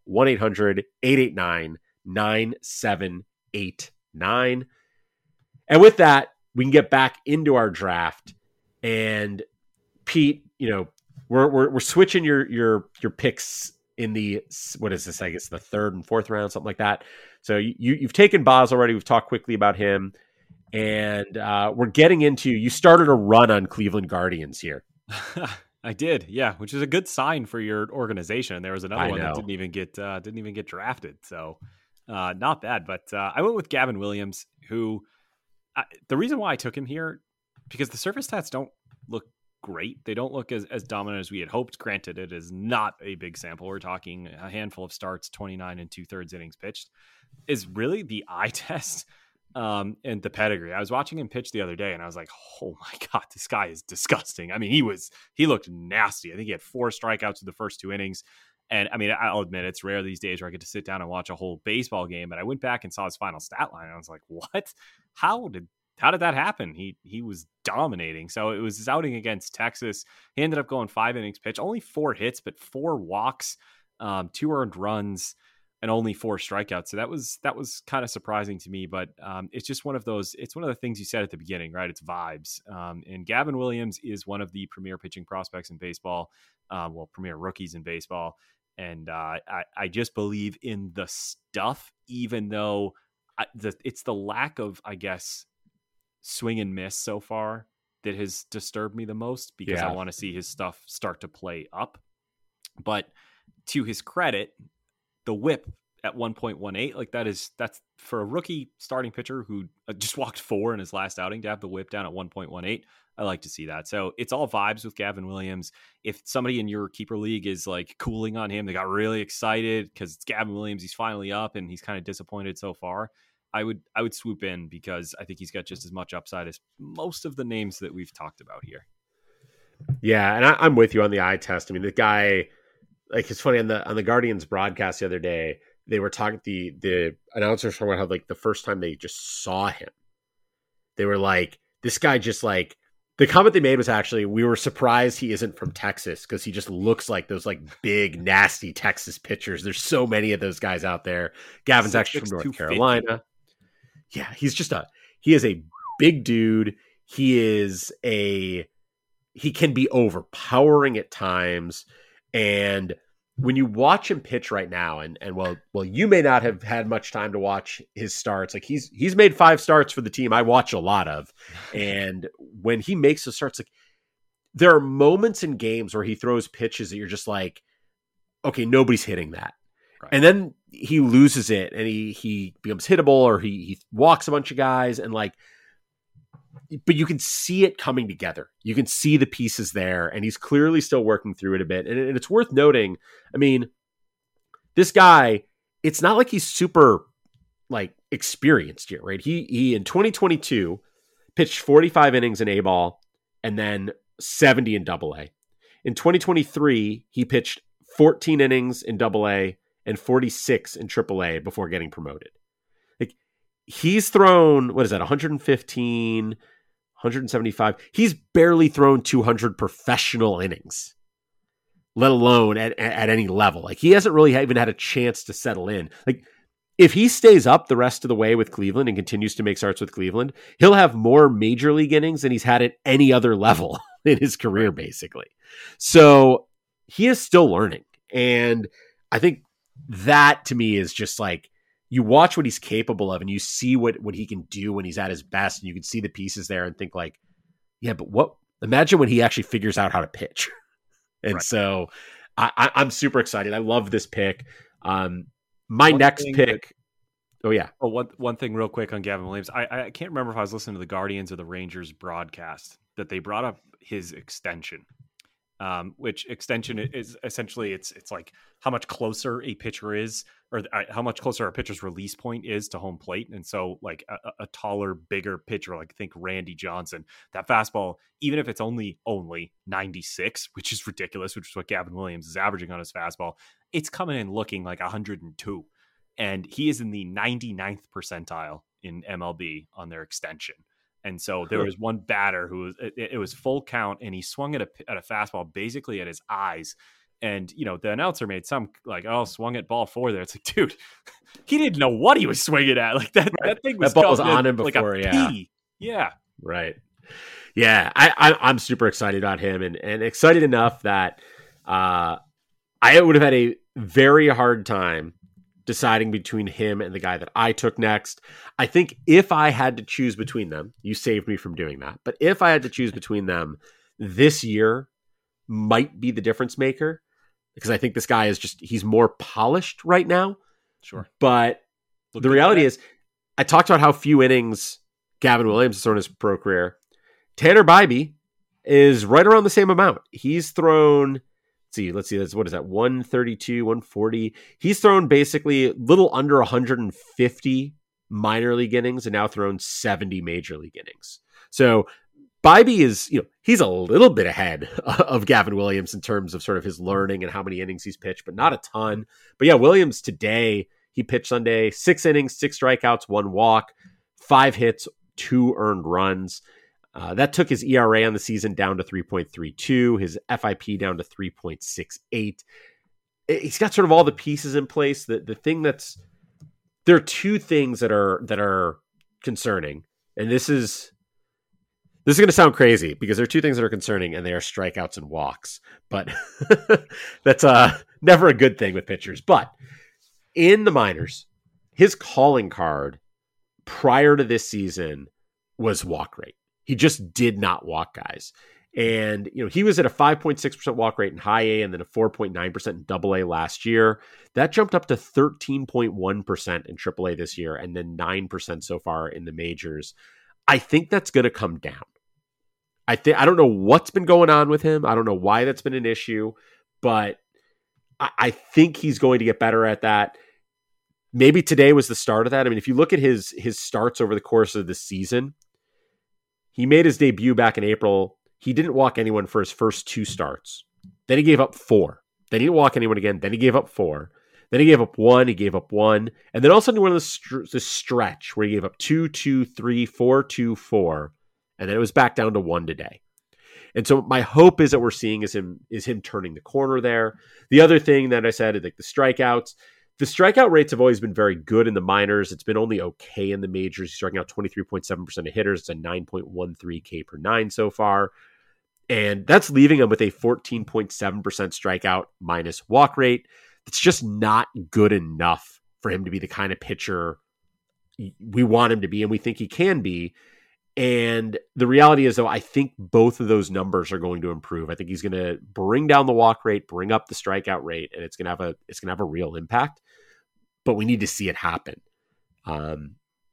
1-800-889-9789. And with that, we can get back into our draft. And Pete, we're switching your picks in the, what is this? I guess the 3rd and 4th round, something like that. So you've taken Boz already. We've talked quickly about him, and we're getting into. You started a run on Cleveland Guardians here. I did, yeah, which is a good sign for your organization. There was another one that didn't even get drafted, so not bad. But I went with Gavin Williams, who the reason why I took him here, because the surface stats don't look great. They don't look as dominant as we had hoped. Granted, it is not a big sample. We're talking a handful of starts, 29 2/3 innings pitched, is really the eye test. And the pedigree. I was watching him pitch the other day, and I was like, "Oh my god, this guy is disgusting." He looked nasty. I think he had 4 strikeouts in the first 2 innings. And I'll admit it's rare these days where I get to sit down and watch a whole baseball game. But I went back and saw his final stat line, and I was like, "What? How did that happen?" He was dominating. So it was his outing against Texas. He ended up going 5 innings pitch, only 4 hits, but 4 walks, 2 earned runs, and only 4 strikeouts. So that was kind of surprising to me, but it's just one of those, it's one of the things you said at the beginning, right? It's vibes. And Gavin Williams is one of the premier pitching prospects in baseball. Premier rookies in baseball. And I just believe in the stuff, even though it's the lack of, I guess, swing and miss so far that has disturbed me the most, because I want to see his stuff start to play up. But to his credit, the whip at 1.18, like that's for a rookie starting pitcher who just walked 4 in his last outing, to have the whip down at 1.18. I like to see that. So it's all vibes with Gavin Williams. If somebody in your keeper league is like cooling on him, they got really excited because it's Gavin Williams, he's finally up and he's kind of disappointed so far, I would swoop in, because I think he's got just as much upside as most of the names that we've talked about here. Yeah, and I'm with you on the eye test. I mean, the guy, like, it's funny on the Guardians broadcast the other day, they were talking, the announcers talking about how, like, the first time they just saw him, they were like, this guy just, like, the comment they made was actually, we were surprised he isn't from Texas, because he just looks like those, like, big, nasty Texas pitchers. There's so many of those guys out there. Gavin's actually from North Carolina. Yeah, he is a big dude. He can be overpowering at times. And when you watch him pitch right now, and well, you may not have had much time to watch his starts. Like, he's made 5 starts for the team I watch a lot of. And when he makes the starts, like, there are moments in games where he throws pitches that you're just like, okay, nobody's hitting that. Right. And then he loses it and he becomes hittable, or he walks a bunch of guys, and like, but you can see it coming together. You can see the pieces there, and he's clearly still working through it a bit. And it's worth noting, I mean, this guy, it's not like he's super, like, experienced yet, right? He in 2022 pitched 45 innings in A-ball and then 70 in AA. In 2023, he pitched 14 innings in AA and 46 in AAA before getting promoted. Like, he's thrown, what is that, 115, 175. He's barely thrown 200 professional innings, let alone at any level. Like, he hasn't really even had a chance to settle in. Like, if he stays up the rest of the way with Cleveland and continues to make starts with Cleveland, he'll have more major league innings than he's had at any other level in his career, basically. So he is still learning. And I think that, to me, is just like, you watch what he's capable of and you see what he can do when he's at his best, and you can see the pieces there and think like, yeah, but imagine when he actually figures out how to pitch. And right. So I'm super excited. I love this pick. My next pick. One thing real quick on Gavin Williams. I can't remember if I was listening to the Guardians or the Rangers broadcast that they brought up his extension. Which extension is essentially, it's like how much closer a pitcher is, or how much closer a pitcher's release point is to home plate. And so, like, a taller, bigger pitcher, like, think Randy Johnson, that fastball, even if it's only 96, which is ridiculous, which is what Gavin Williams is averaging on his fastball, it's coming in looking like 102. And he is in the 99th percentile in MLB on their extension. And so there was one batter who it was full count, and he swung at a fastball basically at his eyes. And, you know, the announcer made some like, oh, swung at ball 4 there. It's like, dude, he didn't know what he was swinging at. Like that thing was, that ball was on him before. Like yeah. Right. Yeah. I'm super excited about him, and excited enough that I would have had a very hard time deciding between him and the guy that I took next. I think if I had to choose between them, you saved me from doing that, but if I had to choose between them, this year might be the difference maker, because I think this guy is he's more polished right now. Sure. But the reality is, I talked about how few innings Gavin Williams has thrown in his pro career. Tanner Bybee is right around the same amount. He's thrown, let's see, what is that? 132, 140. He's thrown basically a little under 150 minor league innings and now thrown 70 major league innings. So Bybee is, he's a little bit ahead of Gavin Williams in terms of sort of his learning and how many innings he's pitched, but not a ton. But yeah, Williams today, he pitched Sunday, 6 innings, 6 strikeouts, 1 walk, 5 hits, 2 earned runs. That took his ERA on the season down to 3.32, his FIP down to 3.68. He's got sort of all the pieces in place. The thing there are 2 things that are concerning, and this is going to sound crazy because there are 2 things that are concerning, and they are strikeouts and walks. But that's never a good thing with pitchers. But in the minors, his calling card prior to this season was walk rate. He just did not walk guys. And, he was at a 5.6% walk rate in high A and then a 4.9% in double A last year. That jumped up to 13.1% in triple A this year and then 9% so far in the majors. I think that's going to come down. I don't know what's been going on with him. I don't know why that's been an issue, but I think he's going to get better at that. Maybe today was the start of that. I mean, if you look at his starts over the course of the season, he made his debut back in April. He didn't walk anyone for his first 2 starts. Then he gave up 4. Then he didn't walk anyone again. Then he gave up 4. Then he gave up 1. He gave up 1. And then all of a sudden, one of the stretch where he gave up 2, 2, 3, 4, 2, 4. And then it was back down to 1 today. And so my hope is that we're seeing is him turning the corner there. The other thing that I said is like the strikeouts. The strikeout rates have always been very good in the minors. It's been only okay in the majors. He's striking out 23.7% of hitters. It's a 9.13 K per 9 so far. And that's leaving him with a 14.7% strikeout minus walk rate. It's just not good enough for him to be the kind of pitcher we want him to be and we think he can be. And the reality is, though, I think both of those numbers are going to improve. I think he's going to bring down the walk rate, bring up the strikeout rate, and it's going to have a real impact. But we need to see it happen. I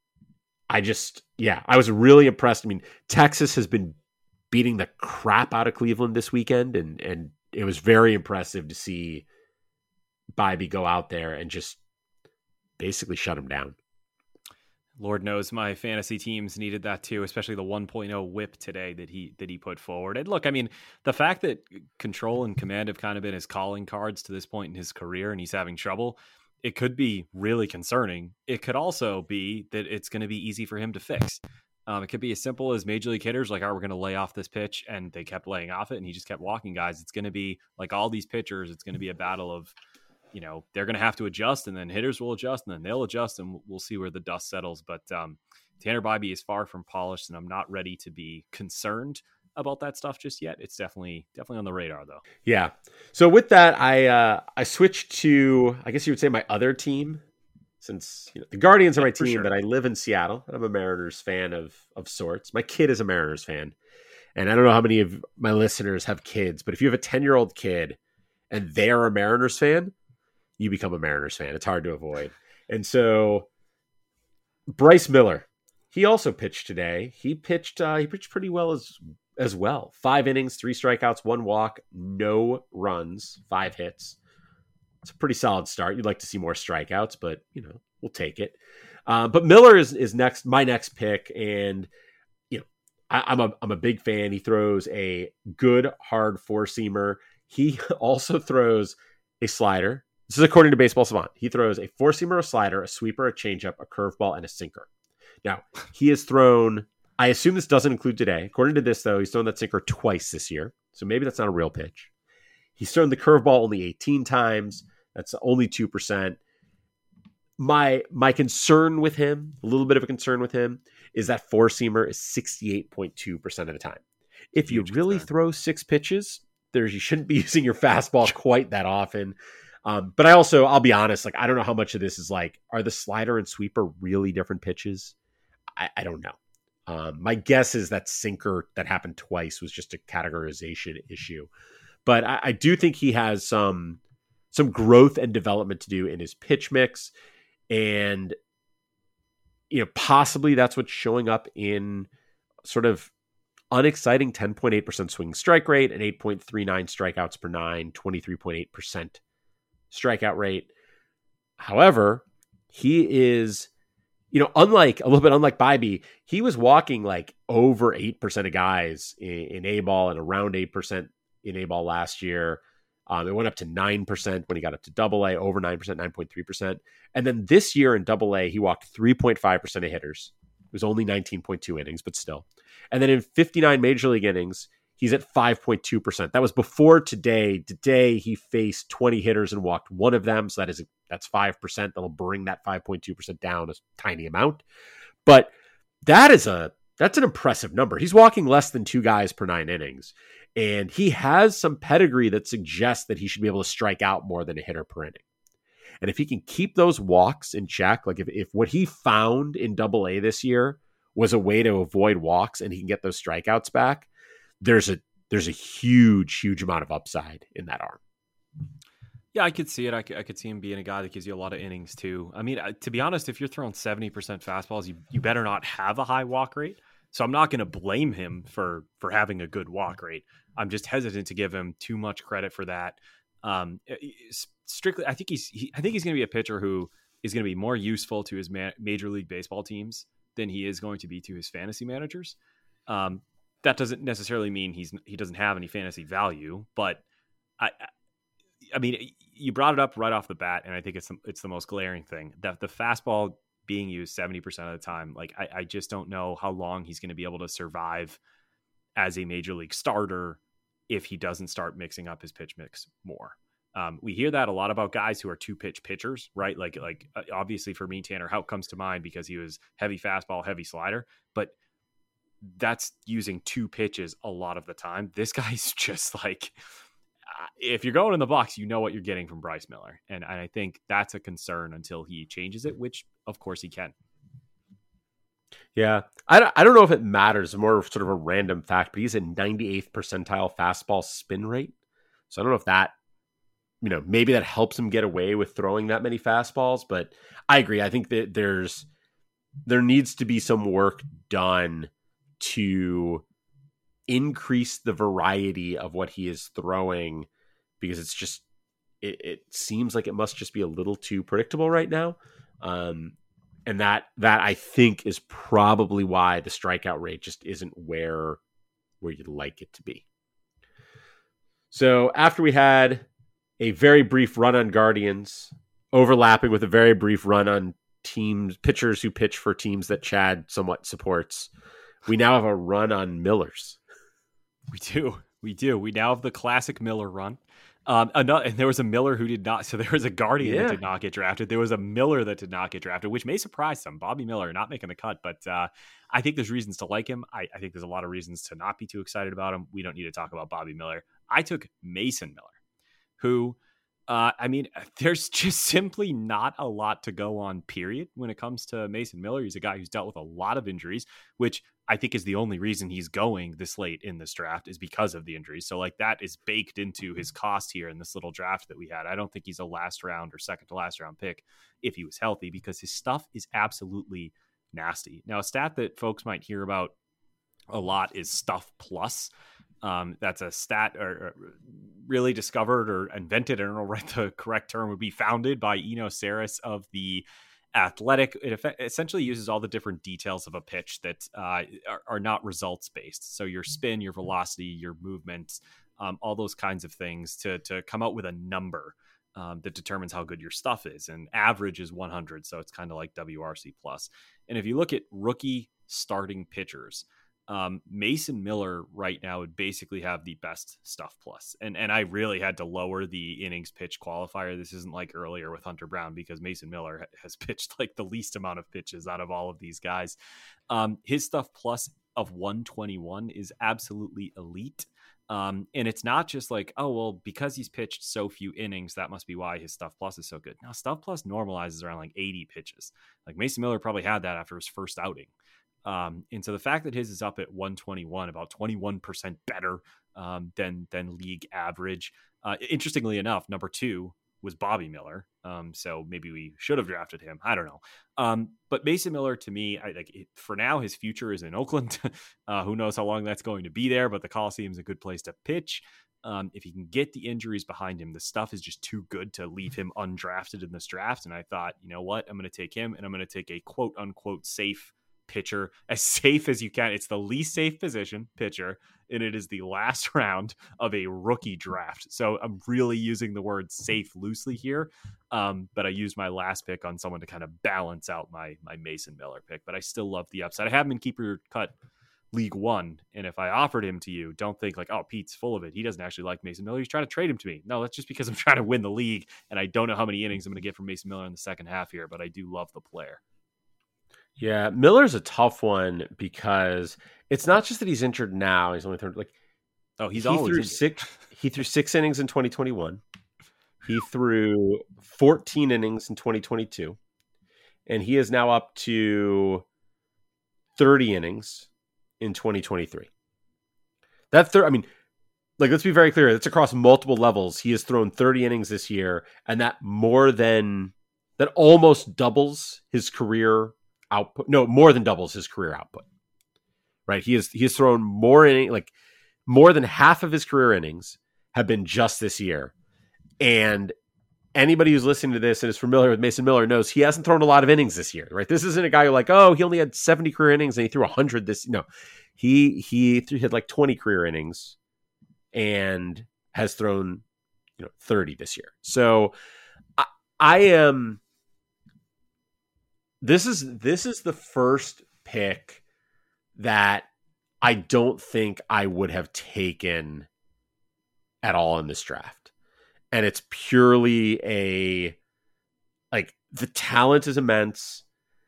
was really impressed. I mean, Texas has been beating the crap out of Cleveland this weekend, and it was very impressive to see Bibee go out there and just basically shut him down. Lord knows my fantasy teams needed that too, especially the 1.0 whip today that he put forward. And look, I mean, the fact that control and command have kind of been his calling cards to this point in his career and he's having trouble, it could be really concerning. It could also be that it's going to be easy for him to fix. It could be as simple as major league hitters like, all right, we're going to lay off this pitch, and they kept laying off it and he just kept walking guys. It's going to be like all these pitchers. It's going to be a battle of, they're going to have to adjust, and then hitters will adjust, and then they'll adjust, and we'll see where the dust settles. But Tanner Bibee is far from polished, and I'm not ready to be concerned about that stuff just yet. It's definitely on the radar, though. Yeah. So with that, I switched to, I guess you would say, my other team, since the Guardians are my team, but I live in Seattle. I'm a Mariners fan of sorts. My kid is a Mariners fan, and I don't know how many of my listeners have kids, but if you have a 10-year-old kid and they're a Mariners fan, you become a Mariners fan. It's hard to avoid. And so Bryce Miller, he also pitched today. He pitched pretty well as well. 5 innings, 3 strikeouts, 1 walk, no runs, 5 hits. It's a pretty solid start. You'd like to see more strikeouts, but we'll take it. But Miller is my next pick, and I'm a big fan. He throws a good hard 4-seamer. He also throws a slider. This is according to Baseball Savant. He throws a 4-seamer, a slider, a sweeper, a changeup, a curveball, and a sinker. Now, he has thrown, I assume this doesn't include today. According to this, though, he's thrown that sinker twice this year. So maybe that's not a real pitch. He's thrown the curveball only 18 times. That's only 2%. My concern with him, a little bit of a concern with him, is that 4-seamer is 68.2% of the time. If you really throw 6 pitches, you shouldn't be using your fastball quite that often. But I'll be honest, I don't know how much of this is are the slider and sweeper really different pitches? I don't know. My guess is that sinker that happened twice was just a categorization issue. But I do think he has some growth and development to do in his pitch mix. And, possibly that's what's showing up in sort of unexciting 10.8% swing strike rate and 8.39 strikeouts per 9, 23.8% strikeout rate. However, he is, unlike Bibee, he was walking over 8% of guys in A ball and around 8% in A ball last year. It went up to 9% when he got up to double A, over 9%, 9.3%. And then this year in double A, he walked 3.5% of hitters. It was only 19.2 innings, but still. And then in 59 major league innings, he's at 5.2%. That was before today. Today, he faced 20 hitters and walked one of them. So that's 5%. That'll bring that 5.2% down a tiny amount. But that's an impressive number. He's walking less than 2 guys per 9 innings. And he has some pedigree that suggests that he should be able to strike out more than a hitter per inning. And if he can keep those walks in check, like if what he found in AA this year was a way to avoid walks and he can get those strikeouts back, there's a huge amount of upside in that arm. Yeah, I could see it. I could see him being a guy that gives you a lot of innings too. I mean, to be honest, if you're throwing 70% fastballs, you better not have a high walk rate. So I'm not going to blame him for having a good walk rate. I'm just hesitant to give him too much credit for that. Strictly, I think he's going to be a pitcher who is going to be more useful to his Major League Baseball teams than he is going to be to his fantasy managers. That doesn't necessarily mean he doesn't have any fantasy value, but I mean, you brought it up right off the bat, and I think it's the most glaring thing that the fastball being used 70% of the time. Like, I just don't know how long he's going to be able to survive as a major league starter if he doesn't start mixing up his pitch mix more. We hear that a lot about guys who are 2-pitch pitchers, right? Like obviously for me, Tanner Houck comes to mind because he was heavy fastball, heavy slider, but that's using 2 pitches a lot of the time. This guy's just like, if you're going in the box, you know what you're getting from Bryce Miller. And I think that's a concern until he changes it, which of course he can. Yeah. I don't know if it matters, more sort of a random fact, but he's a 98th percentile fastball spin rate. So I don't know if that, maybe that helps him get away with throwing that many fastballs, but I agree. I think that there needs to be some work done to increase the variety of what he is throwing, because it's just it seems like it must just be a little too predictable right now, and that I think is probably why the strikeout rate just isn't where you'd like it to be. So after we had a very brief run on Guardians, overlapping with a very brief run on pitchers who pitch for teams that Chad somewhat supports, we now have a run on Millers. We do. We now have the classic Miller run. And there was a Miller who did not. So there was a Guardian that did not get drafted. There was a Miller that did not get drafted, which may surprise some. Bobby Miller not making the cut, but I think there's reasons to like him. I think there's a lot of reasons to not be too excited about him. We don't need to talk about Bobby Miller. I took Mason Miller, who, there's just simply not a lot to go on, period, when it comes to Mason Miller. He's a guy who's dealt with a lot of injuries, which I think is the only reason he's going this late in this draft is because of the injuries. So like that is baked into his cost here in this little draft that we had. I don't think he's a last round or second to last round pick if he was healthy, because his stuff is absolutely nasty. Now, a stat that folks might hear about a lot is Stuff Plus. That's a stat or really discovered or invented, I don't know what the correct term would be, founded by Eno Saris of the Athletic. It essentially uses all the different details of a pitch that are not results based. So your spin, your velocity, your movement, all those kinds of things to come out with a number that determines how good your stuff is. And average is 100. So it's kind of like WRC plus. And if you look at rookie starting pitchers, Mason Miller right now would basically have the best Stuff Plus. And I really had to lower the innings pitch qualifier. This isn't like earlier with Hunter Brown, because Mason Miller has pitched like the least amount of pitches out of all of these guys. His Stuff Plus of 121 is absolutely elite. And it's not just like, oh, well, because he's pitched so few innings, that must be why his Stuff Plus is so good. Now, Stuff Plus normalizes around like 80 pitches. Like Mason Miller probably had that after his first outing. And so the fact that his is up at 121, about 21% better than league average. Interestingly enough, number 2 was Bobby Miller. So maybe we should have drafted him. I don't know. But Mason Miller, to me, for now, his future is in Oakland. Who knows how long that's going to be there, but the Coliseum is a good place to pitch. If he can get the injuries behind him, the stuff is just too good to leave him undrafted in this draft. And I thought, you know what? I'm going to take him, and I'm going to take a quote unquote safe pitcher, as safe as you can. It's the least safe position, pitcher, and it is the last round of a rookie draft. So I'm really using the word safe loosely here, but I used my last pick on someone to kind of balance out my Mason Miller pick. But I still love the upside. I have him in keeper cut League One, and if I offered him to you, don't think like, oh, Pete's full of it. He doesn't actually like Mason Miller. He's trying to trade him to me. No, that's just because I'm trying to win the league, and I don't know how many innings I'm going to get from Mason Miller in the second half here, but I do love the player. Yeah, Miller's a tough one because it's not just that he's injured now. He's only thrown he's always he threw 6 innings in 2021. He threw 14 innings in 2022, and he is now up to 30 innings in 2023. I mean, like, let's be very clear. That's across multiple levels. He has thrown 30 innings this year, and that almost doubles his career output. No, more than doubles his career output. Right? He has thrown more than half of his career innings have been just this year. And anybody who's listening to this and is familiar with Mason Miller knows he hasn't thrown a lot of innings this year, right? This isn't a guy who like, oh, he only had 70 career innings and he threw 100 this. No, he had like 20 career innings and has thrown 30 this year. So I am. This is the first pick that I don't think I would have taken at all in this draft. And it's purely the talent is immense.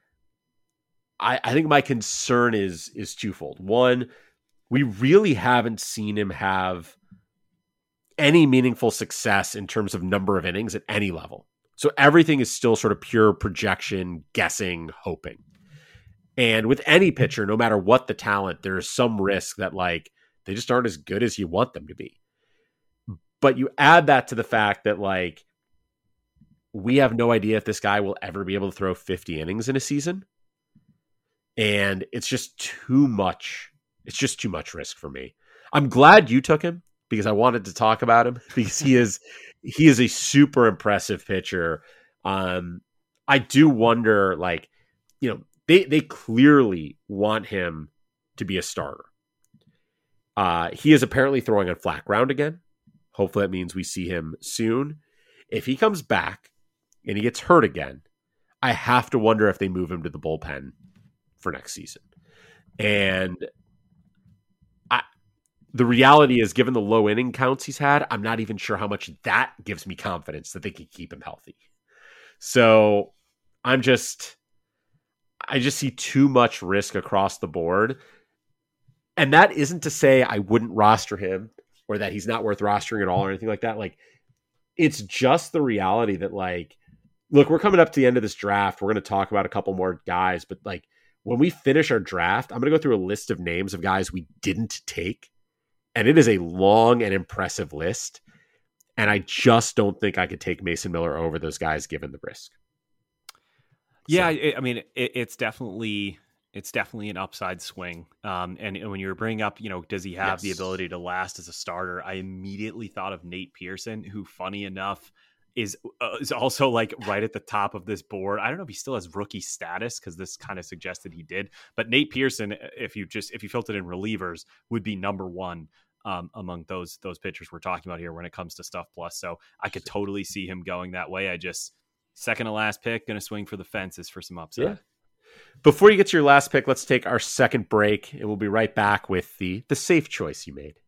I think my concern is twofold. One, we really haven't seen him have any meaningful success in terms of number of innings at any level. So everything is still sort of pure projection, guessing, hoping. And with any pitcher, no matter what the talent, there is some risk that they just aren't as good as you want them to be. But you add that to the fact that we have no idea if this guy will ever be able to throw 50 innings in a season. And it's just too much. It's just too much risk for me. I'm glad you took him because I wanted to talk about him because he is a super impressive pitcher. I do wonder, they clearly want him to be a starter. He is apparently throwing on flat ground again. Hopefully that means we see him soon. If he comes back and he gets hurt again, I have to wonder if they move him to the bullpen for next season. And the reality is, given the low inning counts he's had, I'm not even sure how much that gives me confidence that they can keep him healthy. So I just see too much risk across the board. And that isn't to say I wouldn't roster him or that he's not worth rostering at all or anything like that. It's just the reality that look, we're coming up to the end of this draft. We're going to talk about a couple more guys, but when we finish our draft, I'm going to go through a list of names of guys we didn't take. And it is a long and impressive list. And I just don't think I could take Mason Miller over those guys given the risk. Yeah, so. It's definitely an upside swing. And when you were bringing up, does he have the ability to last as a starter? I immediately thought of Nate Pearson, who, funny enough, is also right at the top of this board. I don't know if he still has rookie status because this kind of suggested he did. But Nate Pearson, if you filtered in relievers, would be number one among those pitchers we're talking about here when it comes to Stuff Plus. So I could totally see him going that way. I just second to last pick, going to swing for the fences for some upside. Yeah. Before you get to your last pick, let's take our second break, and we'll be right back with the safe choice you made.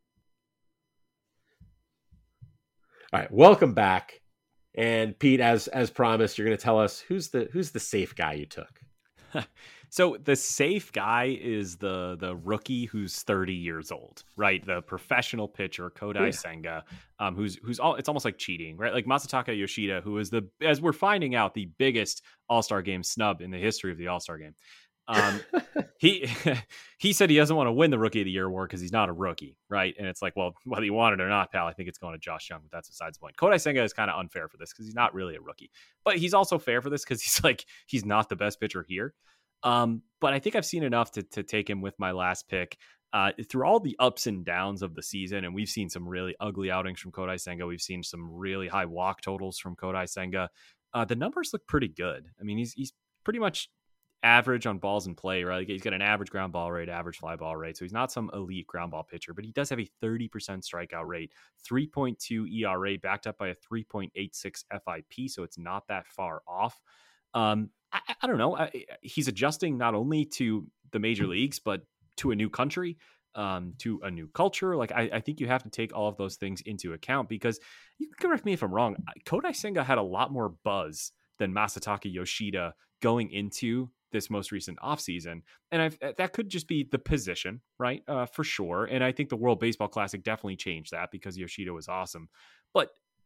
All right, welcome back. And Pete, as promised, you're going to tell us who's the safe guy you took. So the safe guy is the rookie who's 30 years old, right? The professional pitcher Kodai Senga, who's all, it's almost like cheating, right? Like Masataka Yoshida, who is as we're finding out, the biggest All-Star Game snub in the history of the All-Star Game. He said he doesn't want to win the Rookie of the Year award because he's not a rookie, right? And it's like, well, whether you want it or not, pal, I think it's going to Josh Young, but that's besides the point. Kodai Senga is kind of unfair for this because he's not really a rookie, but he's also fair for this because he's not the best pitcher here. But I think I've seen enough to take him with my last pick. Through all the ups and downs of the season, and we've seen some really ugly outings from Kodai Senga. We've seen some really high walk totals from Kodai Senga. The numbers look pretty good. I mean, he's pretty much average on balls in play, right? He's got an average ground ball rate, average fly ball rate. So he's not some elite ground ball pitcher, but he does have a 30% strikeout rate, 3.2 ERA backed up by a 3.86 FIP. So it's not that far off. I don't know. He's adjusting not only to the major leagues, but to a new country, to a new culture. I think you have to take all of those things into account because you can correct me if I'm wrong. Kodai Senga had a lot more buzz than Masataka Yoshida going into this most recent offseason. And that could just be the position, right? For sure. And I think the World Baseball Classic definitely changed that because Yoshida was awesome. But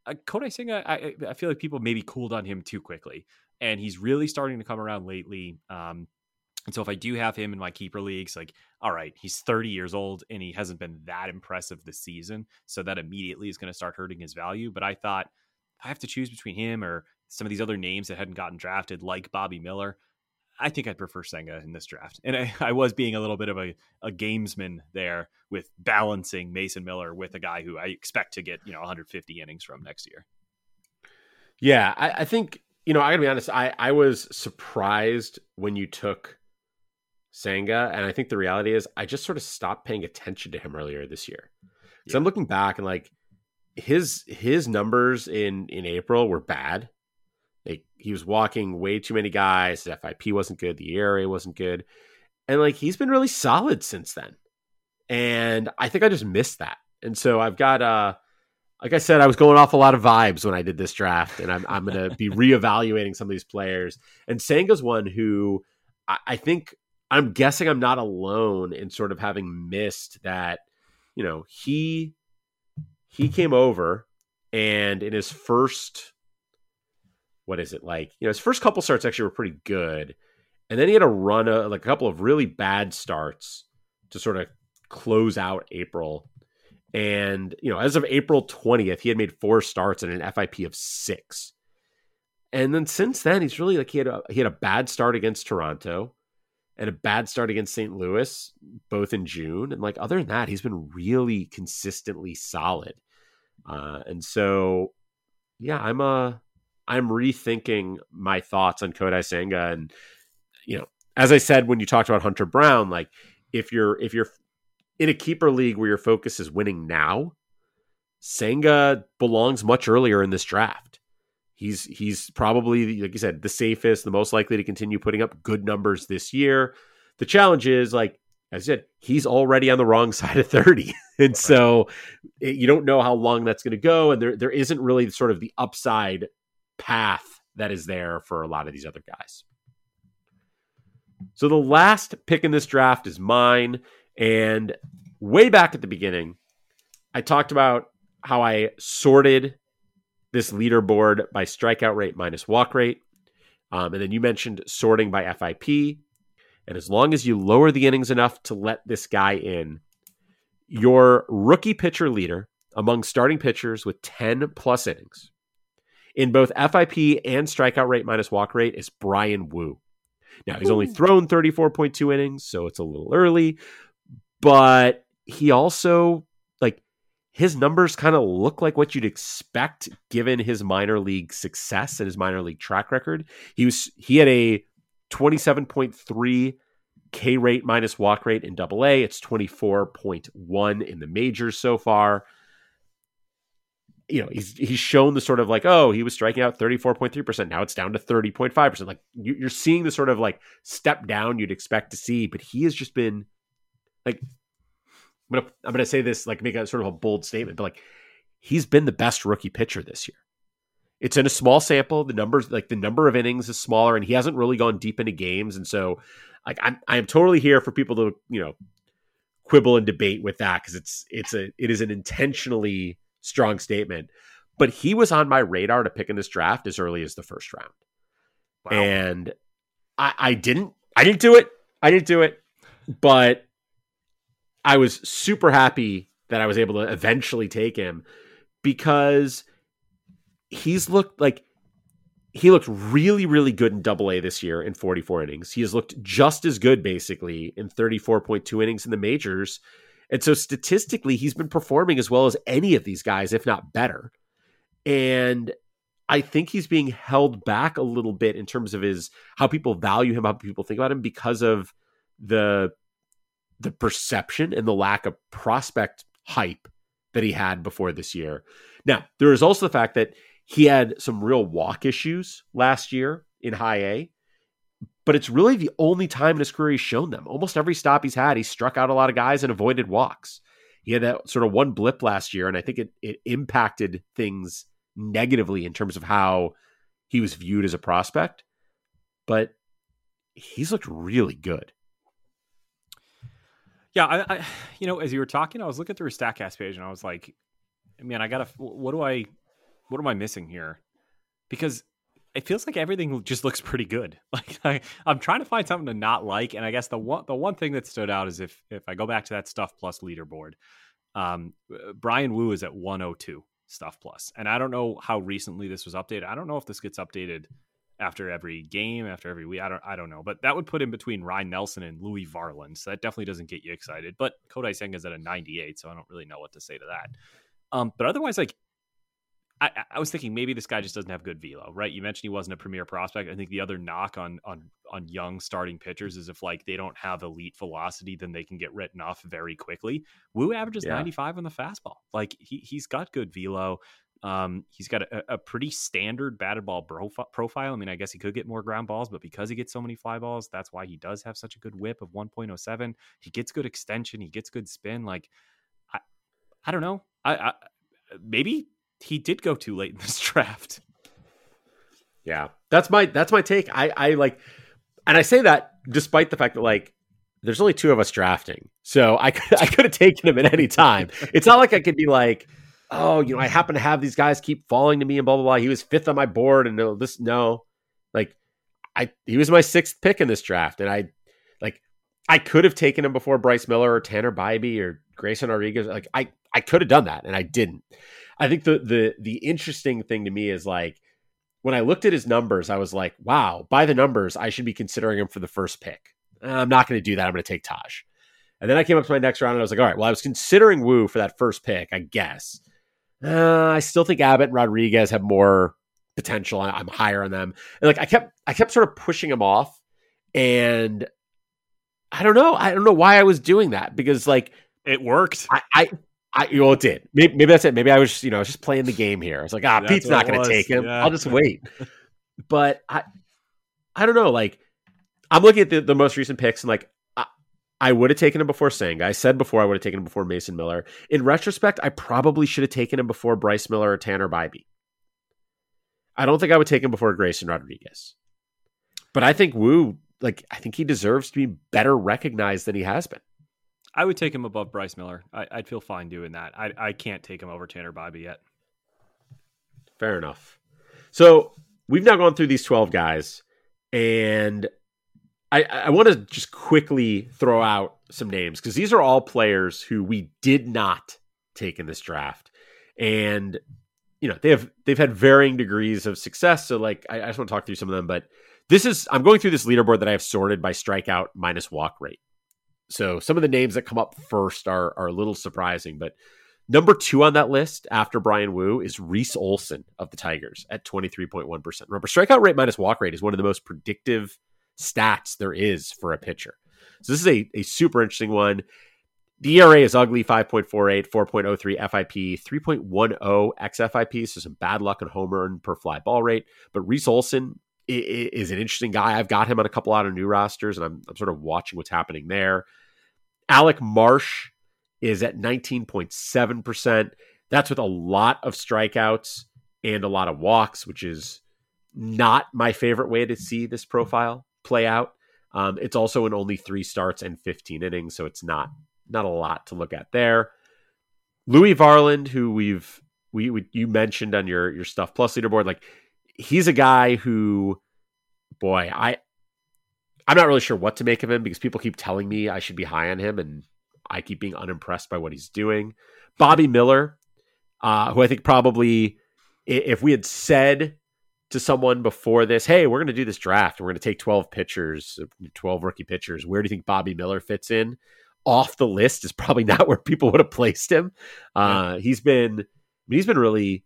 Kodai Senga, I feel like people maybe cooled on him too quickly, and he's really starting to come around lately. And so if I do have him in my keeper leagues, like, all right, he's 30 years old and he hasn't been that impressive this season. So that immediately is going to start hurting his value. But I thought I have to choose between him or some of these other names that hadn't gotten drafted, like Bobby Miller. I think I'd prefer Senga in this draft. And I was being a little bit of a gamesman there with balancing Mason Miller with a guy who I expect to get, 150 innings from next year. Yeah, I think, I gotta be honest, I was surprised when you took Senga, and I think the reality is I just sort of stopped paying attention to him earlier this year. So I'm looking back and like his numbers in April were bad. Like he was walking way too many guys. The FIP wasn't good. The ERA wasn't good. And like he's been really solid since then. And I think I just missed that. And so I've got like I said, I was going off a lot of vibes when I did this draft, and I'm going to be reevaluating some of these players. And Senga's one who I think I'm guessing I'm not alone in sort of having missed that, he came over and in his first, his first couple starts actually were pretty good. And then he had a run of like a couple of really bad starts to sort of close out April. And, as of April 20th, he had made 4 starts and an FIP of 6. And then since then, he's really like, he had a bad start against Toronto and a bad start against St. Louis, both in June. And like, other than that, he's been really consistently solid. And so, yeah, I'm rethinking my thoughts on Kodai Senga. And, as I said, when you talked about Hunter Brown, like if you're in a keeper league where your focus is winning now, Senga belongs much earlier in this draft. He's probably, like you said, the safest, the most likely to continue putting up good numbers this year. The challenge is, like I said, he's already on the wrong side of 30. And so you don't know how long that's going to go. And there isn't really sort of the upside path that is there for a lot of these other guys. So the last pick in this draft is mine. And way back at the beginning, I talked about how I sorted this leaderboard by strikeout rate minus walk rate. And then you mentioned sorting by FIP. And as long as you lower the innings enough to let this guy in, your rookie pitcher leader among starting pitchers with 10 plus innings in both FIP and strikeout rate minus walk rate is Bryan Woo. Now, he's only thrown 34.2 innings, so it's a little early. But he also, like, his numbers kind of look like what you'd expect given his minor league success and his minor league track record. He had a 27.3 K rate minus walk rate in AA. It's 24.1 in the majors so far. He's shown the sort of like, he was striking out 34.3%. Now it's down to 30.5%. Like you're seeing the sort of like step down you'd expect to see, but he has just been like, I'm gonna say this, like make a sort of a bold statement, but like he's been the best rookie pitcher this year. It's in a small sample. The numbers, like the number of innings is smaller, and he hasn't really gone deep into games. And so, like I am totally here for people to quibble and debate with that because it is an intentionally strong statement. But he was on my radar to pick in this draft as early as the first round. Wow. And I didn't do it, but I was super happy that I was able to eventually take him because he looked really, really good in AA this year in 44 innings. He has looked just as good basically in 34.2 innings in the majors. And so statistically, he's been performing as well as any of these guys, if not better. And I think he's being held back a little bit in terms of how people value him, how people think about him because of the perception and the lack of prospect hype that he had before this year. Now, there is also the fact that he had some real walk issues last year in high A, but it's really the only time in his career he's shown them. Almost every stop he's had, he struck out a lot of guys and avoided walks. He had that sort of one blip last year, and I think it impacted things negatively in terms of how he was viewed as a prospect. But he's looked really good. Yeah, I as you were talking, I was looking through his StatCast page, and I was like, man, what do I what am I missing here? Because it feels like everything just looks pretty good. Like I'm trying to find something to not like, and I guess the one thing that stood out is if I go back to that Stuff Plus leaderboard, Brian Wu is at 102 Stuff Plus, and I don't know how recently this was updated. I don't know if this gets updated after every game, after every week. I don't know, but that would put him between Ryan Nelson and Louis Varland, so that definitely doesn't get you excited. But Kodai Senga's at a 98, so I don't really know what to say to that. But otherwise, like, I was thinking maybe this guy just doesn't have good velo, right? You mentioned he wasn't a premier prospect. I think the other knock on young starting pitchers is if like they don't have elite velocity, then they can get written off very quickly. Wu averages 95 on the fastball. Like he's got good velo. He's got a pretty standard batted ball profile. I mean, I guess he could get more ground balls, but because he gets so many fly balls, that's why he does have such a good whip of 1.07. He gets good extension. He gets good spin. Like, I don't know. I maybe he did go too late in this draft. Yeah, that's my take. I like, and I say that despite the fact that like there's only two of us drafting, so I could have taken him at any time. It's not like I could be like, oh, I happen to have these guys keep falling to me and blah blah blah. He was 5th on my board, and like he was my 6th pick in this draft, and I could have taken him before Bryce Miller or Tanner Bybee or Grayson Rodriguez. Like I could have done that, and I didn't. I think the interesting thing to me is like when I looked at his numbers, I was like, wow, by the numbers, I should be considering him for the first pick. I'm not going to do that. I'm going to take Taj. And then I came up to my next round and I was like, all right, well, I was considering Wu for that first pick, I guess. I still think Abbott and Rodriguez have more potential. I'm higher on them. And like I kept sort of pushing him off, and I don't know why I was doing that, because like it worked. It did. Maybe that's it. Maybe I was, just playing the game here. I was like, Pete's not going to take him. Yeah. I'll just wait. But I don't know. Like, I'm looking at the most recent picks, and like, I would have taken him before Senga. I said before I would have taken him before Mason Miller. In retrospect, I probably should have taken him before Bryce Miller or Tanner Bybee. I don't think I would take him before Grayson Rodriguez. But I think Wu, I think he deserves to be better recognized than he has been. I would take him above Bryce Miller. I'd feel fine doing that. I can't take him over Tanner Bybee yet. Fair enough. So we've now gone through these 12 guys, and I want to just quickly throw out some names, because these are all players who we did not take in this draft. And, they've had varying degrees of success. So I just want to talk through some of them, but I'm going through this leaderboard that I have sorted by strikeout minus walk rate. So some of the names that come up first are a little surprising, but number 2 on that list after Brian Wu is Reese Olson of the Tigers at 23.1%. Remember, strikeout rate minus walk rate is one of the most predictive stats there is for a pitcher. So this is a super interesting one. The ERA is ugly, 5.48, 4.03 FIP, 3.10 xFIP, so some bad luck on home run per fly ball rate. But Reese Olson is an interesting guy. I've got him on a couple out of new rosters, and I'm sort of watching what's happening there. Alec Marsh is at 19.7%. That's with a lot of strikeouts and a lot of walks, which is not my favorite way to see this profile play out. It's also in only 3 starts and 15 innings, so it's not a lot to look at there. Louis Varland, who you mentioned on your Stuff Plus leaderboard, like, he's a guy who, boy, I'm not really sure what to make of him, because people keep telling me I should be high on him, and I keep being unimpressed by what he's doing. Bobby Miller, who I think probably, if we had said to someone before this, hey, we're going to do this draft, and we're going to take 12 pitchers, 12 rookie pitchers, where do you think Bobby Miller fits in? Off the list is probably not where people would have placed him. He's been really,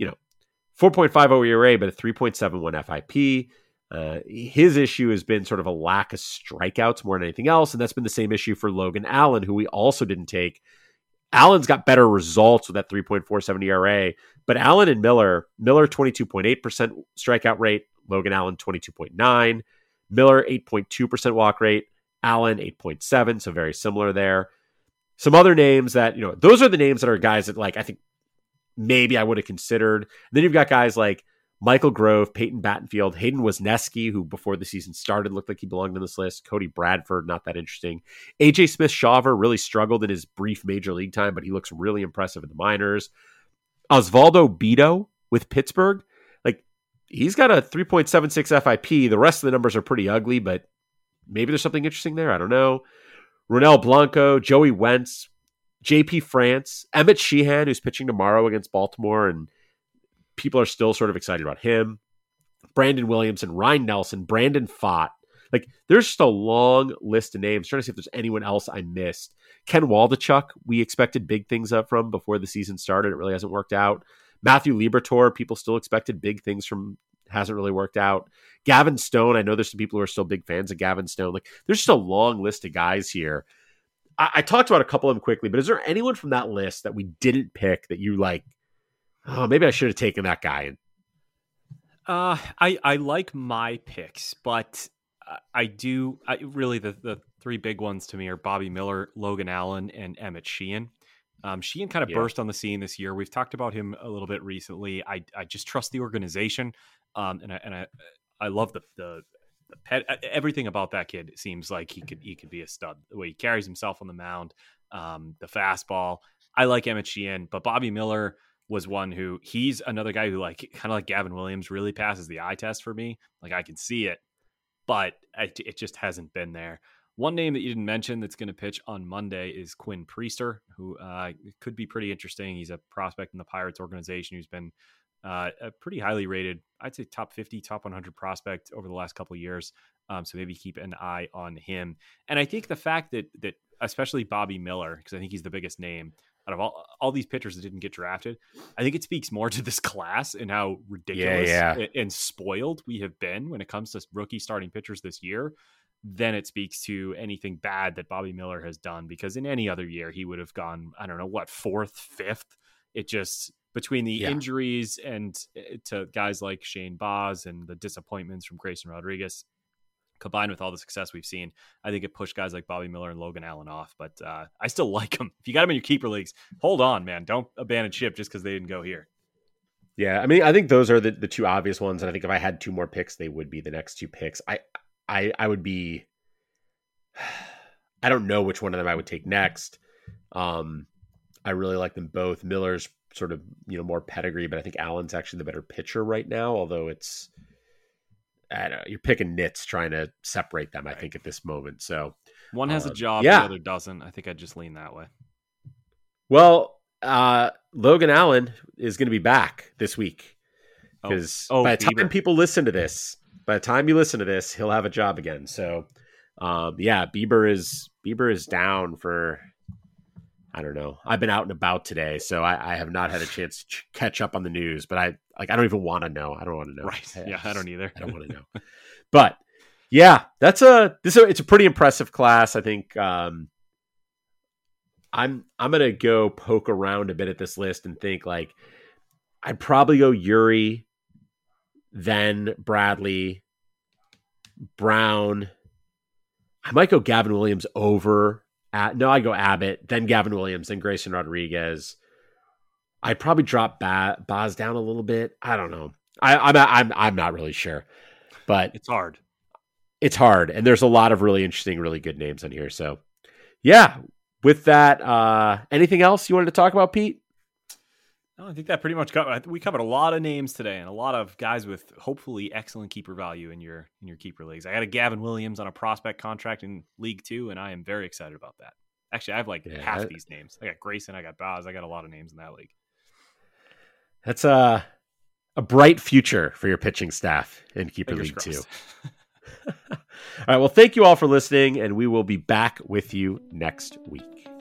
4.50 ERA, but a 3.71 FIP. His issue has been sort of a lack of strikeouts more than anything else, and that's been the same issue for Logan Allen, who we also didn't take. Allen's got better results with that 3.47 ERA, but Allen and Miller 22.8% strikeout rate, Logan Allen 22.9, Miller 8.2% walk rate, Allen 8.7, so very similar there. Some other names that, those are the names that are guys that I think maybe I would have considered. And then you've got guys like Michael Grove, Peyton Battenfield, Hayden Wesneski, who before the season started looked like he belonged on this list. Cody Bradford, not that interesting. AJ Smith-Shawver really struggled in his brief major league time, but he looks really impressive in the minors. Osvaldo Bido with Pittsburgh. Like, he's got a 3.76 FIP. The rest of the numbers are pretty ugly, but maybe there's something interesting there. I don't know. Ronel Blanco, Joey Wentz, JP France, Emmett Sheehan, who's pitching tomorrow against Baltimore, and people are still sort of excited about him. Brandon Williamson, Ryan Nelson, Brandon Pfaadt. Like, there's just a long list of names. I'm trying to see if there's anyone else I missed. Ken Waldachuk, we expected big things up from before the season started. It really hasn't worked out. Matthew Liberatore, people still expected big things from. Hasn't really worked out. Gavin Stone, I know there's some people who are still big fans of Gavin Stone. Like, there's just a long list of guys here. I talked about a couple of them quickly, but is there anyone from that list that we didn't pick that you like, oh, maybe I should have taken that guy in? I like my picks, but really the three big ones to me are Bobby Miller, Logan Allen, and Emmett Sheehan. Sheehan kind of burst on the scene this year. We've talked about him a little bit recently. I just trust the organization, and I love the pet. Everything about that kid seems like he could be a stud. The way he carries himself on the mound, the fastball. I like Emmett Sheehan, but Bobby Miller was one who he's another guy who, like, kind of like Gavin Williams, really passes the eye test for me. Like, I can see it, but it just hasn't been there. One name that you didn't mention that's going to pitch on Monday is Quinn Priester, who could be pretty interesting. He's a prospect in the Pirates organization who's been a pretty highly rated, I'd say top 50, top 100 prospect over the last couple of years. So maybe keep an eye on him. And I think the fact that especially Bobby Miller, because I think he's the biggest name out of all these pitchers that didn't get drafted, I think it speaks more to this class and how ridiculous and spoiled we have been when it comes to rookie starting pitchers this year than it speaks to anything bad that Bobby Miller has done. Because in any other year, he would have gone, I don't know, what, 4th, 5th? It just, between the injuries and to guys like Shane Baz and the disappointments from Grayson Rodriguez, combined with all the success we've seen, I think it pushed guys like Bobby Miller and Logan Allen off. But I still like them. If you got them in your keeper leagues, hold on, man. Don't abandon ship just because they didn't go here. Yeah, I mean, I think those are the two obvious ones. And I think if I had two more picks, they would be the next two picks. I would be, I don't know which one of them I would take next. I really like them both. Miller's sort of, more pedigree, but I think Allen's actually the better pitcher right now, although it's, I don't know, you're picking nits trying to separate them, I think, at this moment. So one has a job, the other doesn't. I think I'd just lean that way. Well, Logan Allen is going to be back this week because by the time people listen to this, by the time you listen to this, he'll have a job again. So, Bieber is down for, I don't know. I've been out and about today, so I have not had a chance to catch up on the news, but I don't even want to know. I don't want to know. Right. I don't either. I don't want to know. But yeah, it's a pretty impressive class. I think, I'm going to go poke around a bit at this list and think, like, I'd probably go Yuri, then Bradley, Brown. I might go Gavin Williams over. I go Abbott, then Gavin Williams, then Grayson Rodriguez. I'd probably drop Baz down a little bit. I don't know. I'm not really sure, but it's hard. It's hard, and there's a lot of really interesting, really good names on here. So, yeah. With that, anything else you wanted to talk about, Pete? No, I think that pretty much we covered a lot of names today and a lot of guys with hopefully excellent keeper value in your keeper leagues. I got a Gavin Williams on a prospect contract in League 2, and I am very excited about that. Actually, I have half these names. I got Grayson, I got Baz, I got a lot of names in that league. That's a bright future for your pitching staff in Keeper League 2. All right, well, thank you all for listening, and we will be back with you next week.